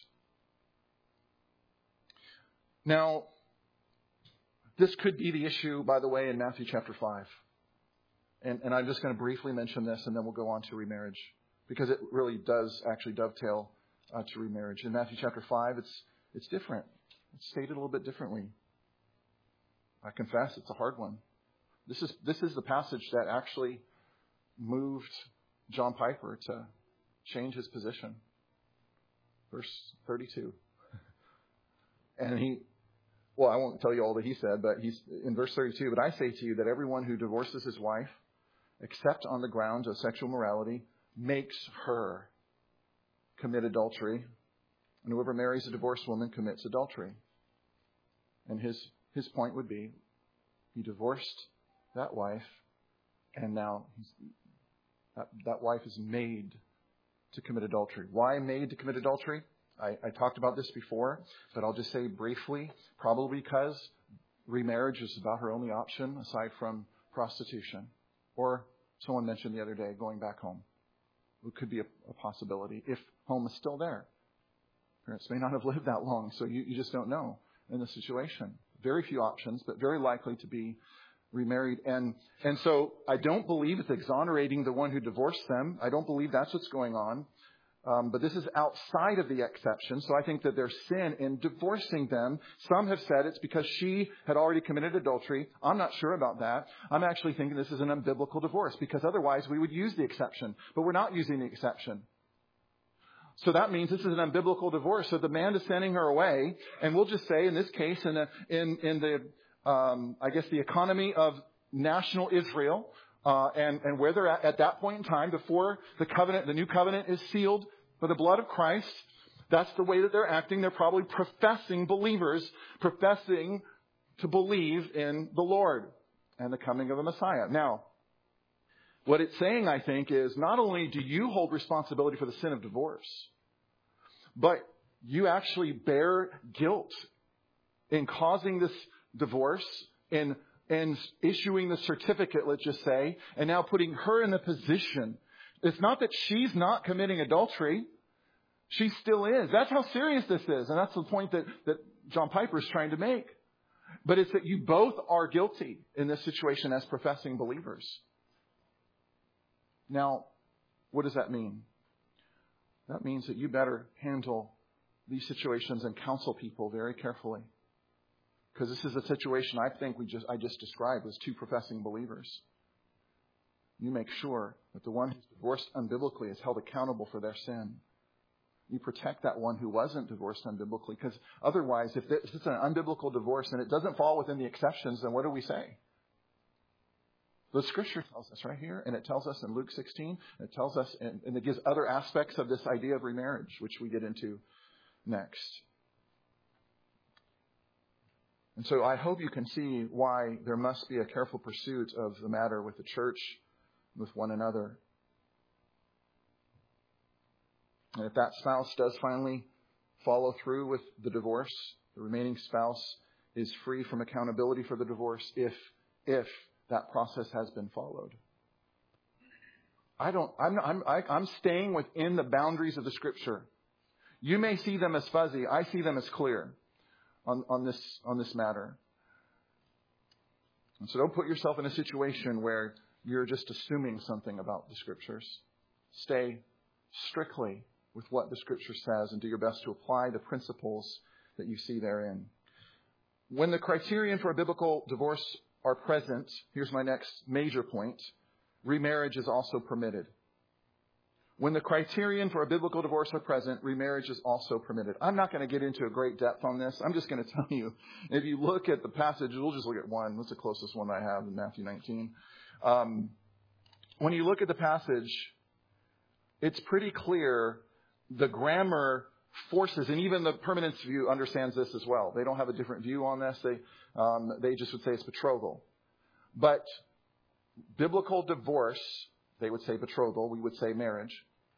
Now, this could be the issue, by the way, in Matthew chapter five. And, and I'm just going to briefly mention this, and then we'll go on to remarriage, because it really does actually dovetail uh, to remarriage. In Matthew chapter five, it's it's different. It's stated a little bit differently. I confess it's a hard one. This is this is the passage that actually moved John Piper to change his position. Verse thirty-two. And he, well, I won't tell you all that he said, but he's in verse thirty-two, but I say to you that everyone who divorces his wife, except on the grounds of sexual morality, makes her commit adultery. And whoever marries a divorced woman commits adultery. And his his point would be, he divorced that wife, and now he's, that, that wife is made to commit adultery. Why made to commit adultery? I, I talked about this before, but I'll just say briefly, probably because remarriage is about her only option aside from prostitution. Or someone mentioned the other day, going back home. It could be a, a possibility if home is still there. Parents may not have lived that long, so you, you just don't know in the situation. Very few options, but very likely to be remarried. And and so I don't believe it's exonerating the one who divorced them. I don't believe that's what's going on. Um, but this is outside of the exception. So I think that there's sin in divorcing them. Some have said it's because she had already committed adultery. I'm not sure about that. I'm actually thinking this is an unbiblical divorce, because otherwise we would use the exception. But we're not using the exception. So that means this is an unbiblical divorce. So the man is sending her away. And we'll just say in this case, in, a, in, in the, um, I guess, the economy of national Israel, uh, and, and where they're at at that point in time, before the covenant, the new covenant is sealed by the blood of Christ, that's the way that they're acting. They're probably professing believers, professing to believe in the Lord and the coming of the Messiah. Now, what it's saying, I think, is not only do you hold responsibility for the sin of divorce, but you actually bear guilt in causing this divorce, in, in issuing the certificate, let's just say, and now putting her in the position. It's not that she's not committing adultery. She still is. That's how serious this is. And that's the point that, that John Piper is trying to make. But it's that you both are guilty in this situation as professing believers. Now, what does that mean? That means that you better handle these situations and counsel people very carefully. Because this is a situation I think we just I just described as two professing believers. You make sure that the one who's divorced unbiblically is held accountable for their sin. You protect that one who wasn't divorced unbiblically. Because otherwise, if it's an unbiblical divorce and it doesn't fall within the exceptions, then what do we say? The Scripture tells us right here, and it tells us in Luke sixteen, and it tells us, and, and it gives other aspects of this idea of remarriage, which we get into next. And so I hope you can see why there must be a careful pursuit of the matter with the church, with one another. And if that spouse does finally follow through with the divorce, the remaining spouse is free from accountability for the divorce if, if that process has been followed. I don't, I'm, I'm, I, I'm staying within the boundaries of the Scripture. You may see them as fuzzy. I see them as clear on, on this, on this matter. And so don't put yourself in a situation where you're just assuming something about the Scriptures. Stay strictly with what the Scripture says and do your best to apply the principles that you see therein. When the criterion for a biblical divorce are present, here's my next major point, remarriage is also permitted. When the criterion for a biblical divorce are present, remarriage is also permitted. I'm not going to get into a great depth on this. I'm just going to tell you, if you look at the passage, we'll just look at one. That's the closest one I have in Matthew nineteen. Um, when you look at the passage, it's pretty clear the grammar forces, and even the permanence view understands this as well. They don't have a different view on this. They um, they just would say it's betrothal. But biblical divorce, they would say betrothal, we would say marriage,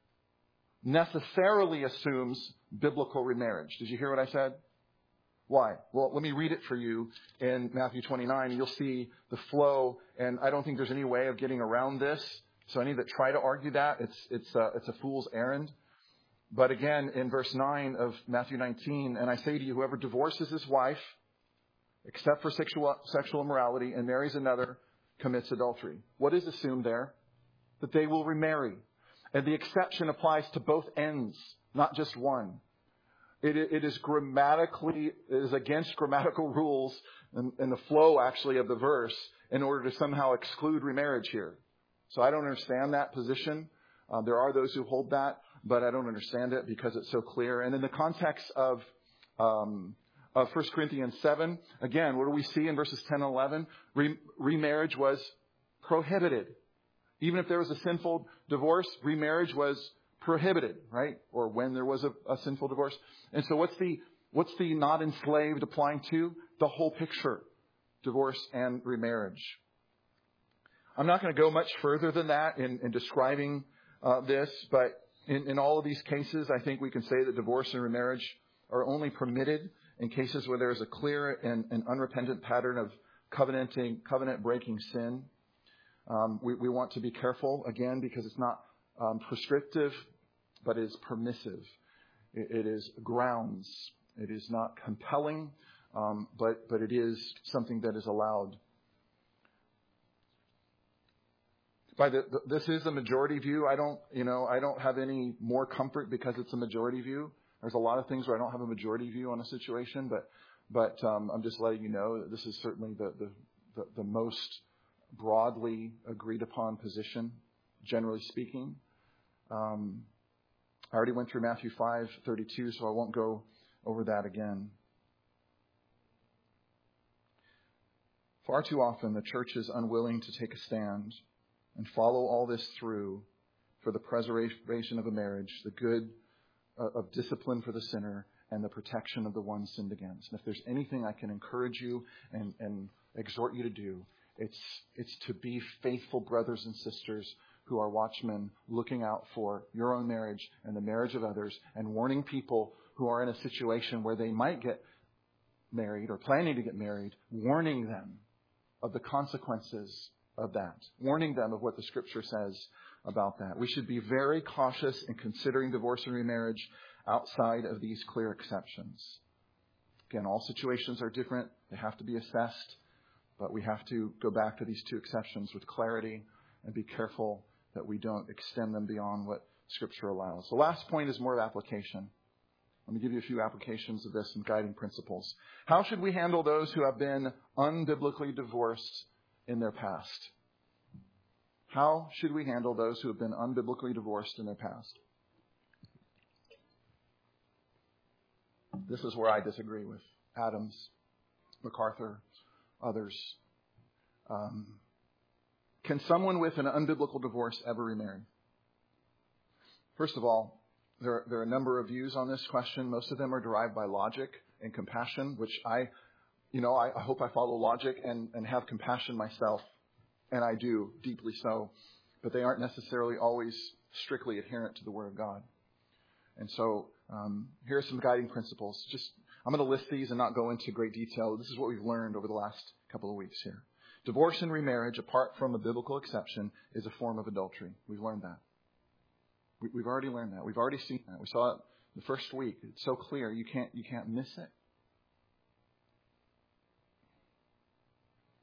necessarily assumes biblical remarriage. Did you hear what I said? Why? Well, let me read it for you in Matthew twenty-nine. You'll see the flow, and I don't think there's any way of getting around this. So any that try to argue that, it's it's a, it's a fool's errand. But again, in verse nine of Matthew nineteen, and I say to you, whoever divorces his wife, except for sexual sexual immorality, and marries another, commits adultery. What is assumed there? That they will remarry. And the exception applies to both ends, not just one. It, it is grammatically, it is against grammatical rules and, and the flow actually of the verse in order to somehow exclude remarriage here. So I don't understand that position. Uh, there are those who hold that, but I don't understand it because it's so clear. And in the context of, um, of First Corinthians seven, again, what do we see in verses ten and eleven? Re- remarriage was prohibited. Even if there was a sinful divorce, remarriage was prohibited, right? Or when there was a, a sinful divorce. And so what's the what's the not enslaved applying to? The whole picture, divorce and remarriage. I'm not going to go much further than that in, in describing uh, this, but in, in all of these cases, I think we can say that divorce and remarriage are only permitted in cases where there is a clear and, and unrepentant pattern of covenanting, covenant-breaking sin. Um, we, we want to be careful, again, because it's not um, prescriptive, but it is permissive. It, it is grounds. It is not compelling, um, but, but it is something that is allowed. By the, the, this is a majority view. I don't, you know, I don't have any more comfort because it's a majority view. There's a lot of things where I don't have a majority view on a situation, but, but um, I'm just letting you know that this is certainly the, the, the, the most broadly agreed upon position, generally speaking. Um, I already went through Matthew five thirty-two, so I won't go over that again. Far too often, the church is unwilling to take a stand and follow all this through for the preservation of a marriage, the good of discipline for the sinner, and the protection of the one sinned against. And if there's anything I can encourage you and, and exhort you to do, It's it's to be faithful brothers and sisters who are watchmen looking out for your own marriage and the marriage of others and warning people who are in a situation where they might get married or planning to get married, warning them of the consequences of that, warning them of what the Scripture says about that. We should be very cautious in considering divorce and remarriage outside of these clear exceptions. Again, all situations are different. They have to be assessed. But we have to go back to these two exceptions with clarity and be careful that we don't extend them beyond what Scripture allows. The last point is more of application. Let me give you a few applications of this and guiding principles. How should we handle those who have been unbiblically divorced in their past? How should we handle those who have been unbiblically divorced in their past? This is where I disagree with Adams, MacArthur, others. Um, can someone with an unbiblical divorce ever remarry? First of all, there, there are a number of views on this question. Most of them are derived by logic and compassion, which I, you know, I, I hope I follow logic and, and have compassion myself, and I do, deeply so. But they aren't necessarily always strictly adherent to the Word of God. And so um, here are some guiding principles. Just I'm going to list these and not go into great detail. This is what we've learned over the last couple of weeks here. Divorce and remarriage, apart from a biblical exception, is a form of adultery. We've learned that. We, we've already learned that. We've already seen that. We saw it the first week. It's so clear. You can't, you can't miss it.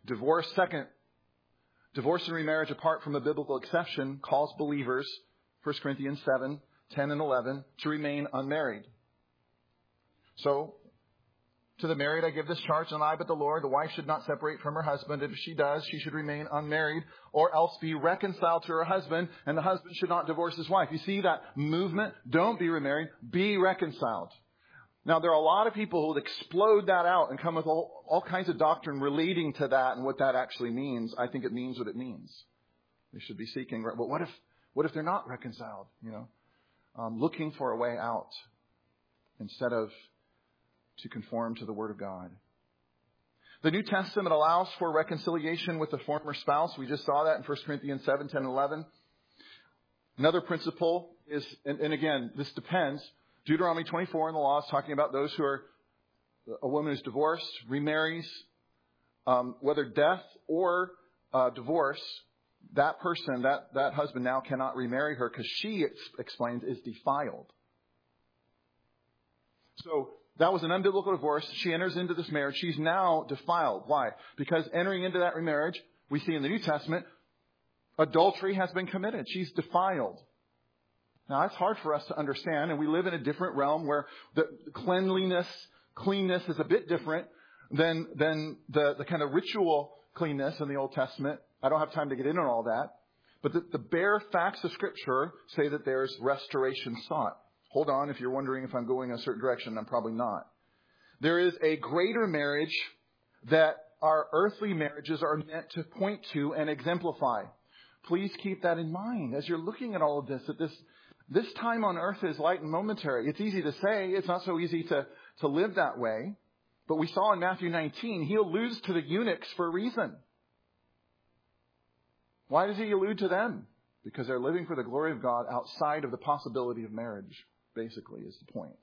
Divorce, second, divorce and remarriage apart from a biblical exception calls believers, First Corinthians seven, ten and eleven, to remain unmarried. So, to the married I give this charge, not I but the Lord, the wife should not separate from her husband, and if she does, she should remain unmarried, or else be reconciled to her husband, and the husband should not divorce his wife. You see that movement? Don't be remarried, be reconciled. Now, there are a lot of people who will explode that out and come with all, all kinds of doctrine relating to that and what that actually means. I think it means what it means. They should be seeking, but what if, what if they're not reconciled? You know, um, looking for a way out instead of to conform to the Word of God. The New Testament allows for reconciliation with the former spouse. We just saw that in First Corinthians seven, ten, and eleven. Another principle is, and, and again, this depends. Deuteronomy twenty-four in the law is talking about those who are, a woman who's divorced, remarries, um, whether death or uh, divorce, that person, that, that husband now cannot remarry her because she, ex- explains, is defiled. So, that was an unbiblical divorce. She enters into this marriage. She's now defiled. Why? Because entering into that remarriage, we see in the New Testament, adultery has been committed. She's defiled. Now, that's hard for us to understand, and we live in a different realm where the cleanliness, cleanness is a bit different than, than the, the kind of ritual cleanness in the Old Testament. I don't have time to get into all that. But the, the bare facts of Scripture say that there's restoration sought. Hold on, if you're wondering if I'm going in a certain direction, I'm probably not. There is a greater marriage that our earthly marriages are meant to point to and exemplify. Please keep that in mind as you're looking at all of this, that this, this time on earth is light and momentary. It's easy to say. It's not so easy to, to live that way. But we saw in Matthew nineteen, he alludes to the eunuchs for a reason. Why does he allude to them? Because they're living for the glory of God outside of the possibility of marriage. Basically, is the point.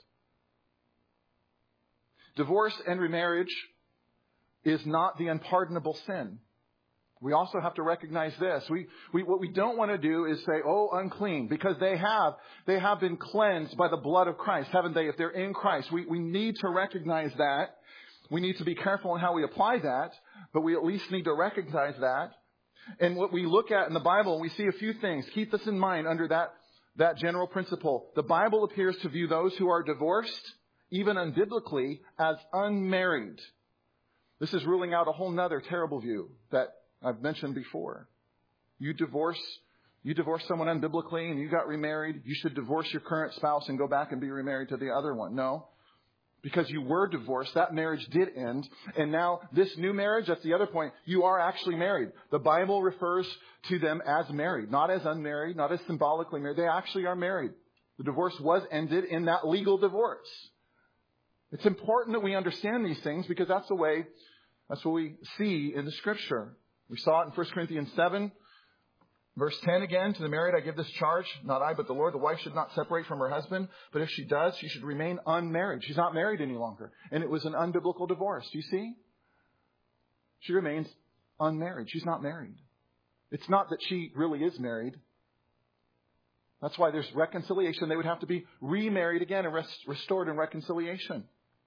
Divorce and remarriage is not the unpardonable sin. We also have to recognize this. We, we, what we don't want to do is say, oh, unclean, because they have, they have been cleansed by the blood of Christ, haven't they? If they're in Christ, we, we need to recognize that. We need to be careful in how we apply that, but we at least need to recognize that. And what we look at in the Bible, we see a few things. Keep this in mind under that That general principle. The Bible appears to view those who are divorced, even unbiblically, as unmarried. This is ruling out a whole nother terrible view that I've mentioned before. You divorce, you divorce someone unbiblically and you got remarried, you should divorce your current spouse and go back and be remarried to the other one. No. Because you were divorced, that marriage did end. And now this new marriage, that's the other point, you are actually married. The Bible refers to them as married, not as unmarried, not as symbolically married. They actually are married. The divorce was ended in that legal divorce. It's important that we understand these things because that's the way, that's what we see in the Scripture. We saw it in First Corinthians seven. Verse ten again, to the married I give this charge, not I but the Lord, the wife should not separate from her husband, but if she does, she should remain unmarried. She's not married any longer. And it was an unbiblical divorce. Do you see? She remains unmarried. She's not married. It's not that she really is married. That's why there's reconciliation. They would have to be remarried again and rest, restored in reconciliation.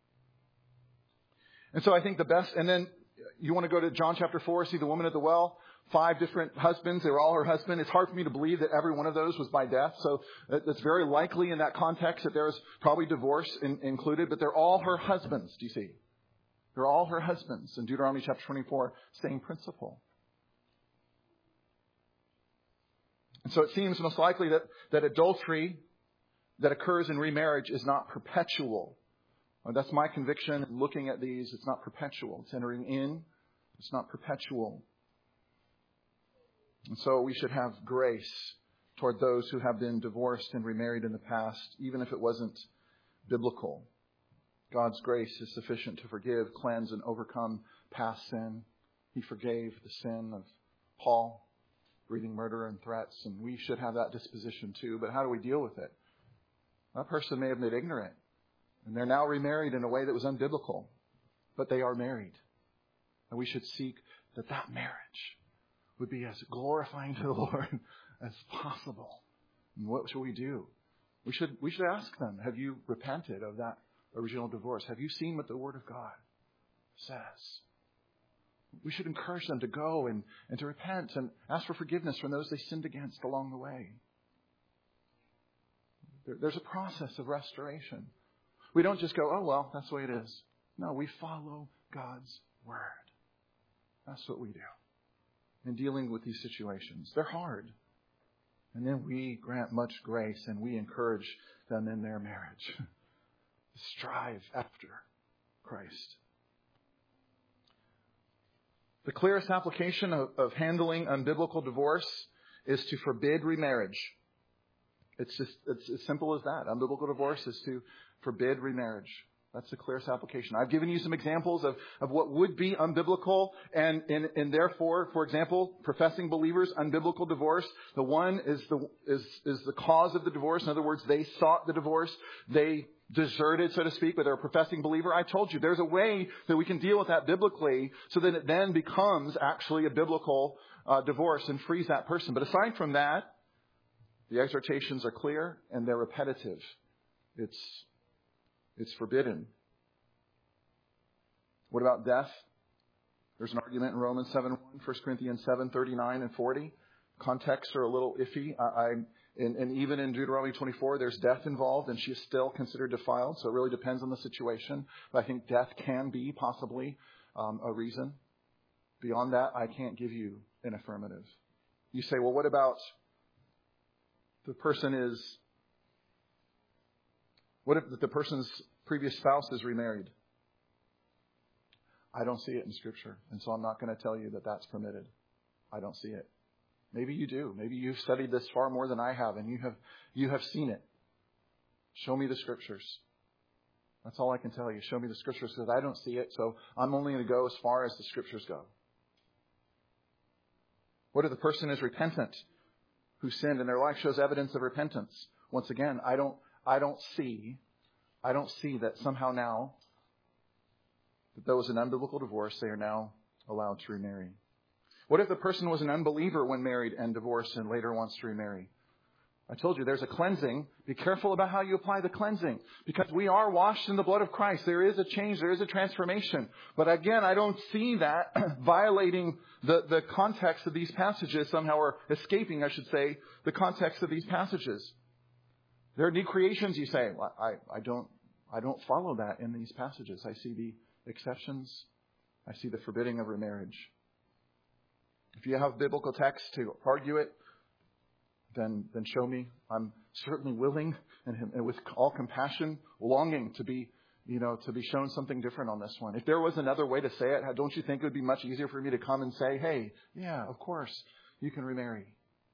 And so I think the best, and then you want to go to John chapter four, see the woman at the well. Five different husbands. They were all her husband. It's hard for me to believe that every one of those was by death. So it's very likely in that context that there was probably divorce in, included, but they're all her husbands. Do you see? They're all her husbands. In Deuteronomy chapter twenty-four, same principle. And so it seems most likely that, that adultery that occurs in remarriage is not perpetual. Well, that's my conviction in looking at these. It's not perpetual. It's entering in. It's not perpetual. And so we should have grace toward those who have been divorced and remarried in the past, even if it wasn't biblical. God's grace is sufficient to forgive, cleanse, and overcome past sin. He forgave the sin of Paul, breathing murder and threats, and we should have that disposition too. But how do we deal with it? That person may have been ignorant, and they're now remarried in a way that was unbiblical, but they are married. And we should seek that that marriage would be as glorifying to the Lord as possible. And what should we do? We should we should ask them, have you repented of that original divorce? Have you seen what the Word of God says? we should encourage them to go and, and to repent and ask for forgiveness from those they sinned against along the way. There, there's a process of restoration. We don't just go, oh, well, that's the way it is. No, we follow God's word. That's what we do in dealing with these situations. They're hard. And then we grant much grace and we encourage them in their marriage. Strive after Christ. The clearest application of, of handling unbiblical divorce is to forbid remarriage. It's just it's as simple as that. Unbiblical divorce is to forbid remarriage. That's the clearest application. I've given you some examples of, of what would be unbiblical and, and, and therefore, for example, professing believers, unbiblical divorce. The one is the is is the cause of the divorce. In other words, they sought the divorce. They deserted, so to speak, but they're a professing believer. I told you there's a way that we can deal with that biblically so that it then becomes actually a biblical uh, divorce and frees that person. But aside from that, the exhortations are clear and they're repetitive. It's It's forbidden. What about death? There's an argument in Romans seven one, First Corinthians seven thirty-nine and forty. Contexts are a little iffy. I, I and, and even in Deuteronomy twenty-four, there's death involved, and she is still considered defiled. So it really depends on the situation. But I think death can be possibly um, a reason. Beyond that, I can't give you an affirmative. You say, well, what about the person is What if the person's previous spouse is remarried? I don't see it in Scripture, and so I'm not going to tell you that that's permitted. I don't see it. Maybe you do. Maybe you've studied this far more than I have, and you have you have seen it. Show me the Scriptures. That's all I can tell you. Show me the Scriptures, because I don't see it, so I'm only going to go as far as the Scriptures go. What if the person is repentant, who sinned, and their life shows evidence of repentance? Once again, I don't I don't see, I don't see that somehow now, that there was an unbiblical divorce, they are now allowed to remarry. What if the person was an unbeliever when married and divorced and later wants to remarry? I told you there's a cleansing. Be careful about how you apply the cleansing, because we are washed in the blood of Christ. There is a change. There is a transformation. But again, I don't see that violating the, the context of these passages somehow, or escaping, I should say, the context of these passages. There are new creations, you say. Well, I, I don't I don't follow that in these passages. I see the exceptions. I see the forbidding of remarriage. If you have biblical text to argue it, then then show me. I'm certainly willing and, and with all compassion, longing to be, you know, to be shown something different on this one. If there was another way to say it, don't you think it would be much easier for me to come and say, hey, yeah, of course, you can remarry.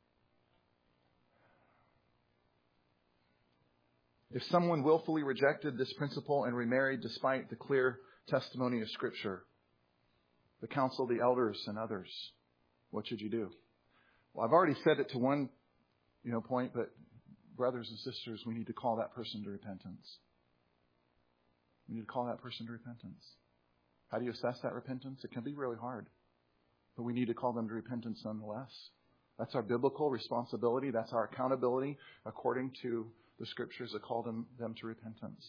If someone willfully rejected this principle and remarried despite the clear testimony of Scripture, the counsel of the elders and others, what should you do? Well, I've already said it to one, you know, point, but brothers and sisters, we need to call that person to repentance. We need to call that person to repentance. How do you assess that repentance? It can be really hard, but we need to call them to repentance nonetheless. That's our biblical responsibility. That's our accountability according to the Scriptures that call them, them to repentance.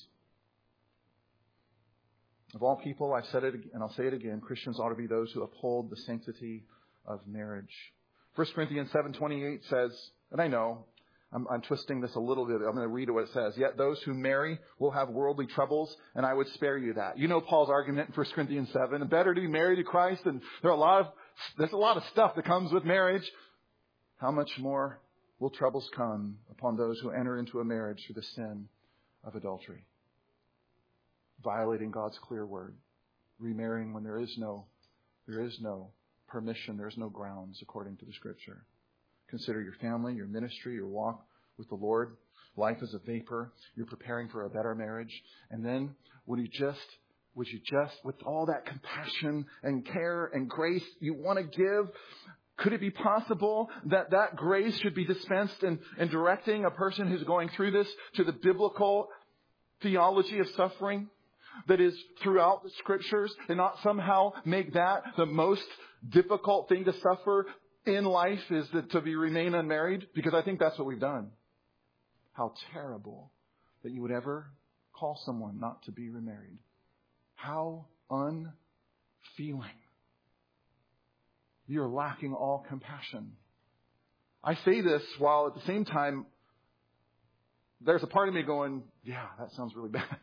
Of all people, I've said it and I'll say it again, Christians ought to be those who uphold the sanctity of marriage. First Corinthians seven twenty-eight says, and I know I'm, I'm twisting this a little bit. I'm going to read what it says. Yet those who marry will have worldly troubles, and I would spare you that. You know Paul's argument in First Corinthians seven. Better to be married to Christ, and there are a lot of there's a lot of stuff that comes with marriage. How much more will troubles come upon those who enter into a marriage through the sin of adultery? Violating God's clear word. Remarrying when there is no, there is no permission, there is no grounds according to the Scripture. Consider your family, your ministry, your walk with the Lord. Life is a vapor. You're preparing for a better marriage. And then would you just, would you just, with all that compassion and care and grace you want to give, could it be possible that that grace should be dispensed in, in directing a person who's going through this to the biblical theology of suffering that is throughout the Scriptures, and not somehow make that the most difficult thing to suffer in life is that to be remain unmarried? Because I think that's what we've done. How terrible that you would ever call someone not to be remarried. How unfeeling you're lacking all compassion. I say this while at the same time, there's a part of me going, yeah, that sounds really bad.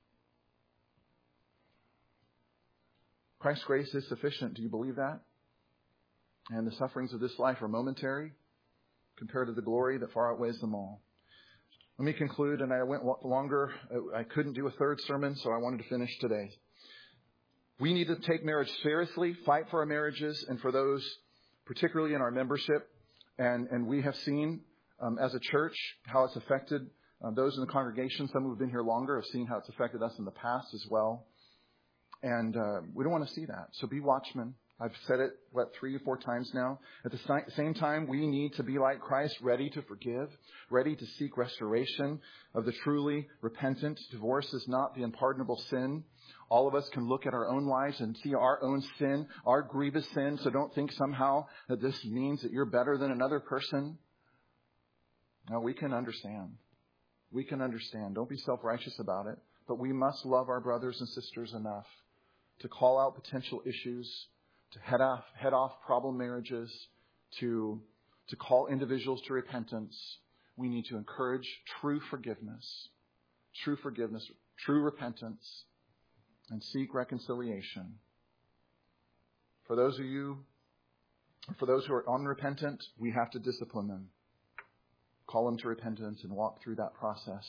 Christ's grace is sufficient. Do you believe that? And the sufferings of this life are momentary compared to the glory that far outweighs them all. Let me conclude, and I went longer. I couldn't do a third sermon, so I wanted to finish today. We need to take marriage seriously, fight for our marriages, and for those, particularly in our membership. And, and we have seen, um, as a church, how it's affected uh, those in the congregation. Some who have been here longer have seen how it's affected us in the past as well. And uh, we don't want to see that. So be watchmen. I've said it, what, three or four times now. At the same time, we need to be like Christ, ready to forgive, ready to seek restoration of the truly repentant. Divorce is not the unpardonable sin. All of us can look at our own lives and see our own sin, our grievous sin. So don't think somehow that this means that you're better than another person. No, we can understand. We can understand. Don't be self-righteous about it. But we must love our brothers and sisters enough to call out potential issues, to head off, head off problem marriages, to, to call individuals to repentance. We need to encourage true forgiveness, true forgiveness, true repentance, and seek reconciliation. For those of you, for those who are unrepentant, we have to discipline them, call them to repentance, and walk through that process.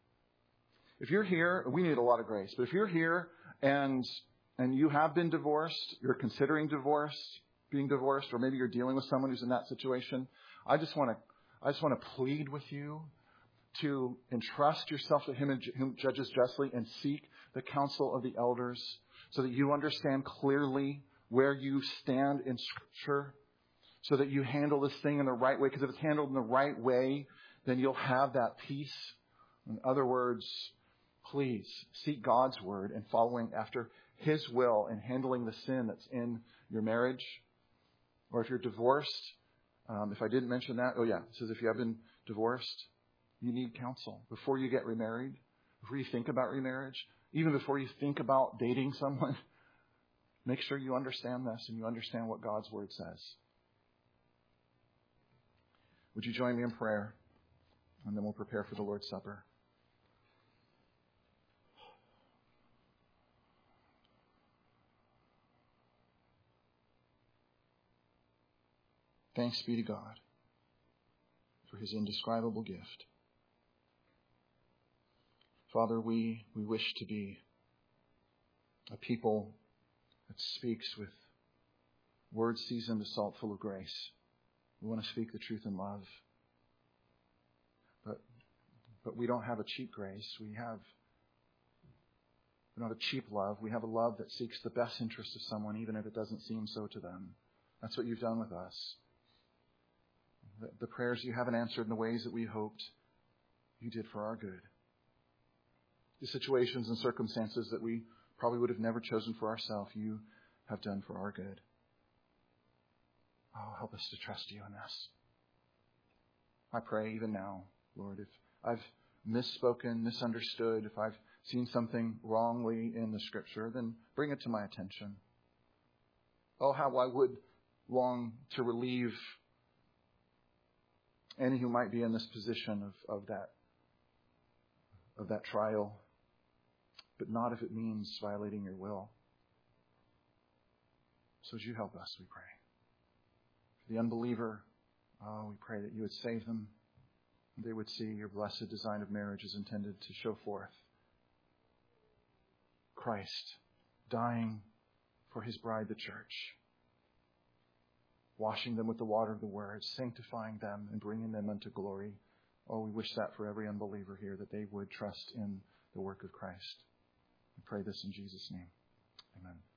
If you're here, we need a lot of grace, but if you're here and and you have been divorced, you're considering divorce, being divorced, or maybe you're dealing with someone who's in that situation, I just want to I just want to plead with you to entrust yourself to Him who judges justly and seek the counsel of the elders so that you understand clearly where you stand in Scripture, so that you handle this thing in the right way. Because if it's handled in the right way, then you'll have that peace. In other words, please seek God's word and following after His will and handling the sin that's in your marriage. Or if you're divorced, um, if I didn't mention that, oh yeah, it says if you have been divorced, you need counsel before you get remarried, before you think about remarriage, even before you think about dating someone. Make sure you understand this and you understand what God's word says. Would you join me in prayer? And then we'll prepare for the Lord's Supper. Thanks be to God for His indescribable gift. Father, we, we wish to be a people that speaks with words seasoned with salt full of grace. We want to speak the truth in love. But but we don't have a cheap grace. We have we don't have a cheap love. We have a love that seeks the best interest of someone, even if it doesn't seem so to them. That's what you've done with us. The, the prayers you haven't answered in the ways that we hoped, you did for our good. The situations and circumstances that we probably would have never chosen for ourselves, you have done for our good. Oh, help us to trust you in this. I pray even now, Lord, if I've misspoken, misunderstood, if I've seen something wrongly in the Scripture, then bring it to my attention. Oh, how I would long to relieve any who might be in this position of, of that of that trial, but not if it means violating your will. So as you help us, we pray. For the unbeliever, oh, we pray that you would save them. They would see your blessed design of marriage is intended to show forth Christ dying for His bride, the church, washing them with the water of the Word, sanctifying them and bringing them unto glory. Oh, we wish that for every unbeliever here, that they would trust in the work of Christ. We pray this in Jesus' name. Amen.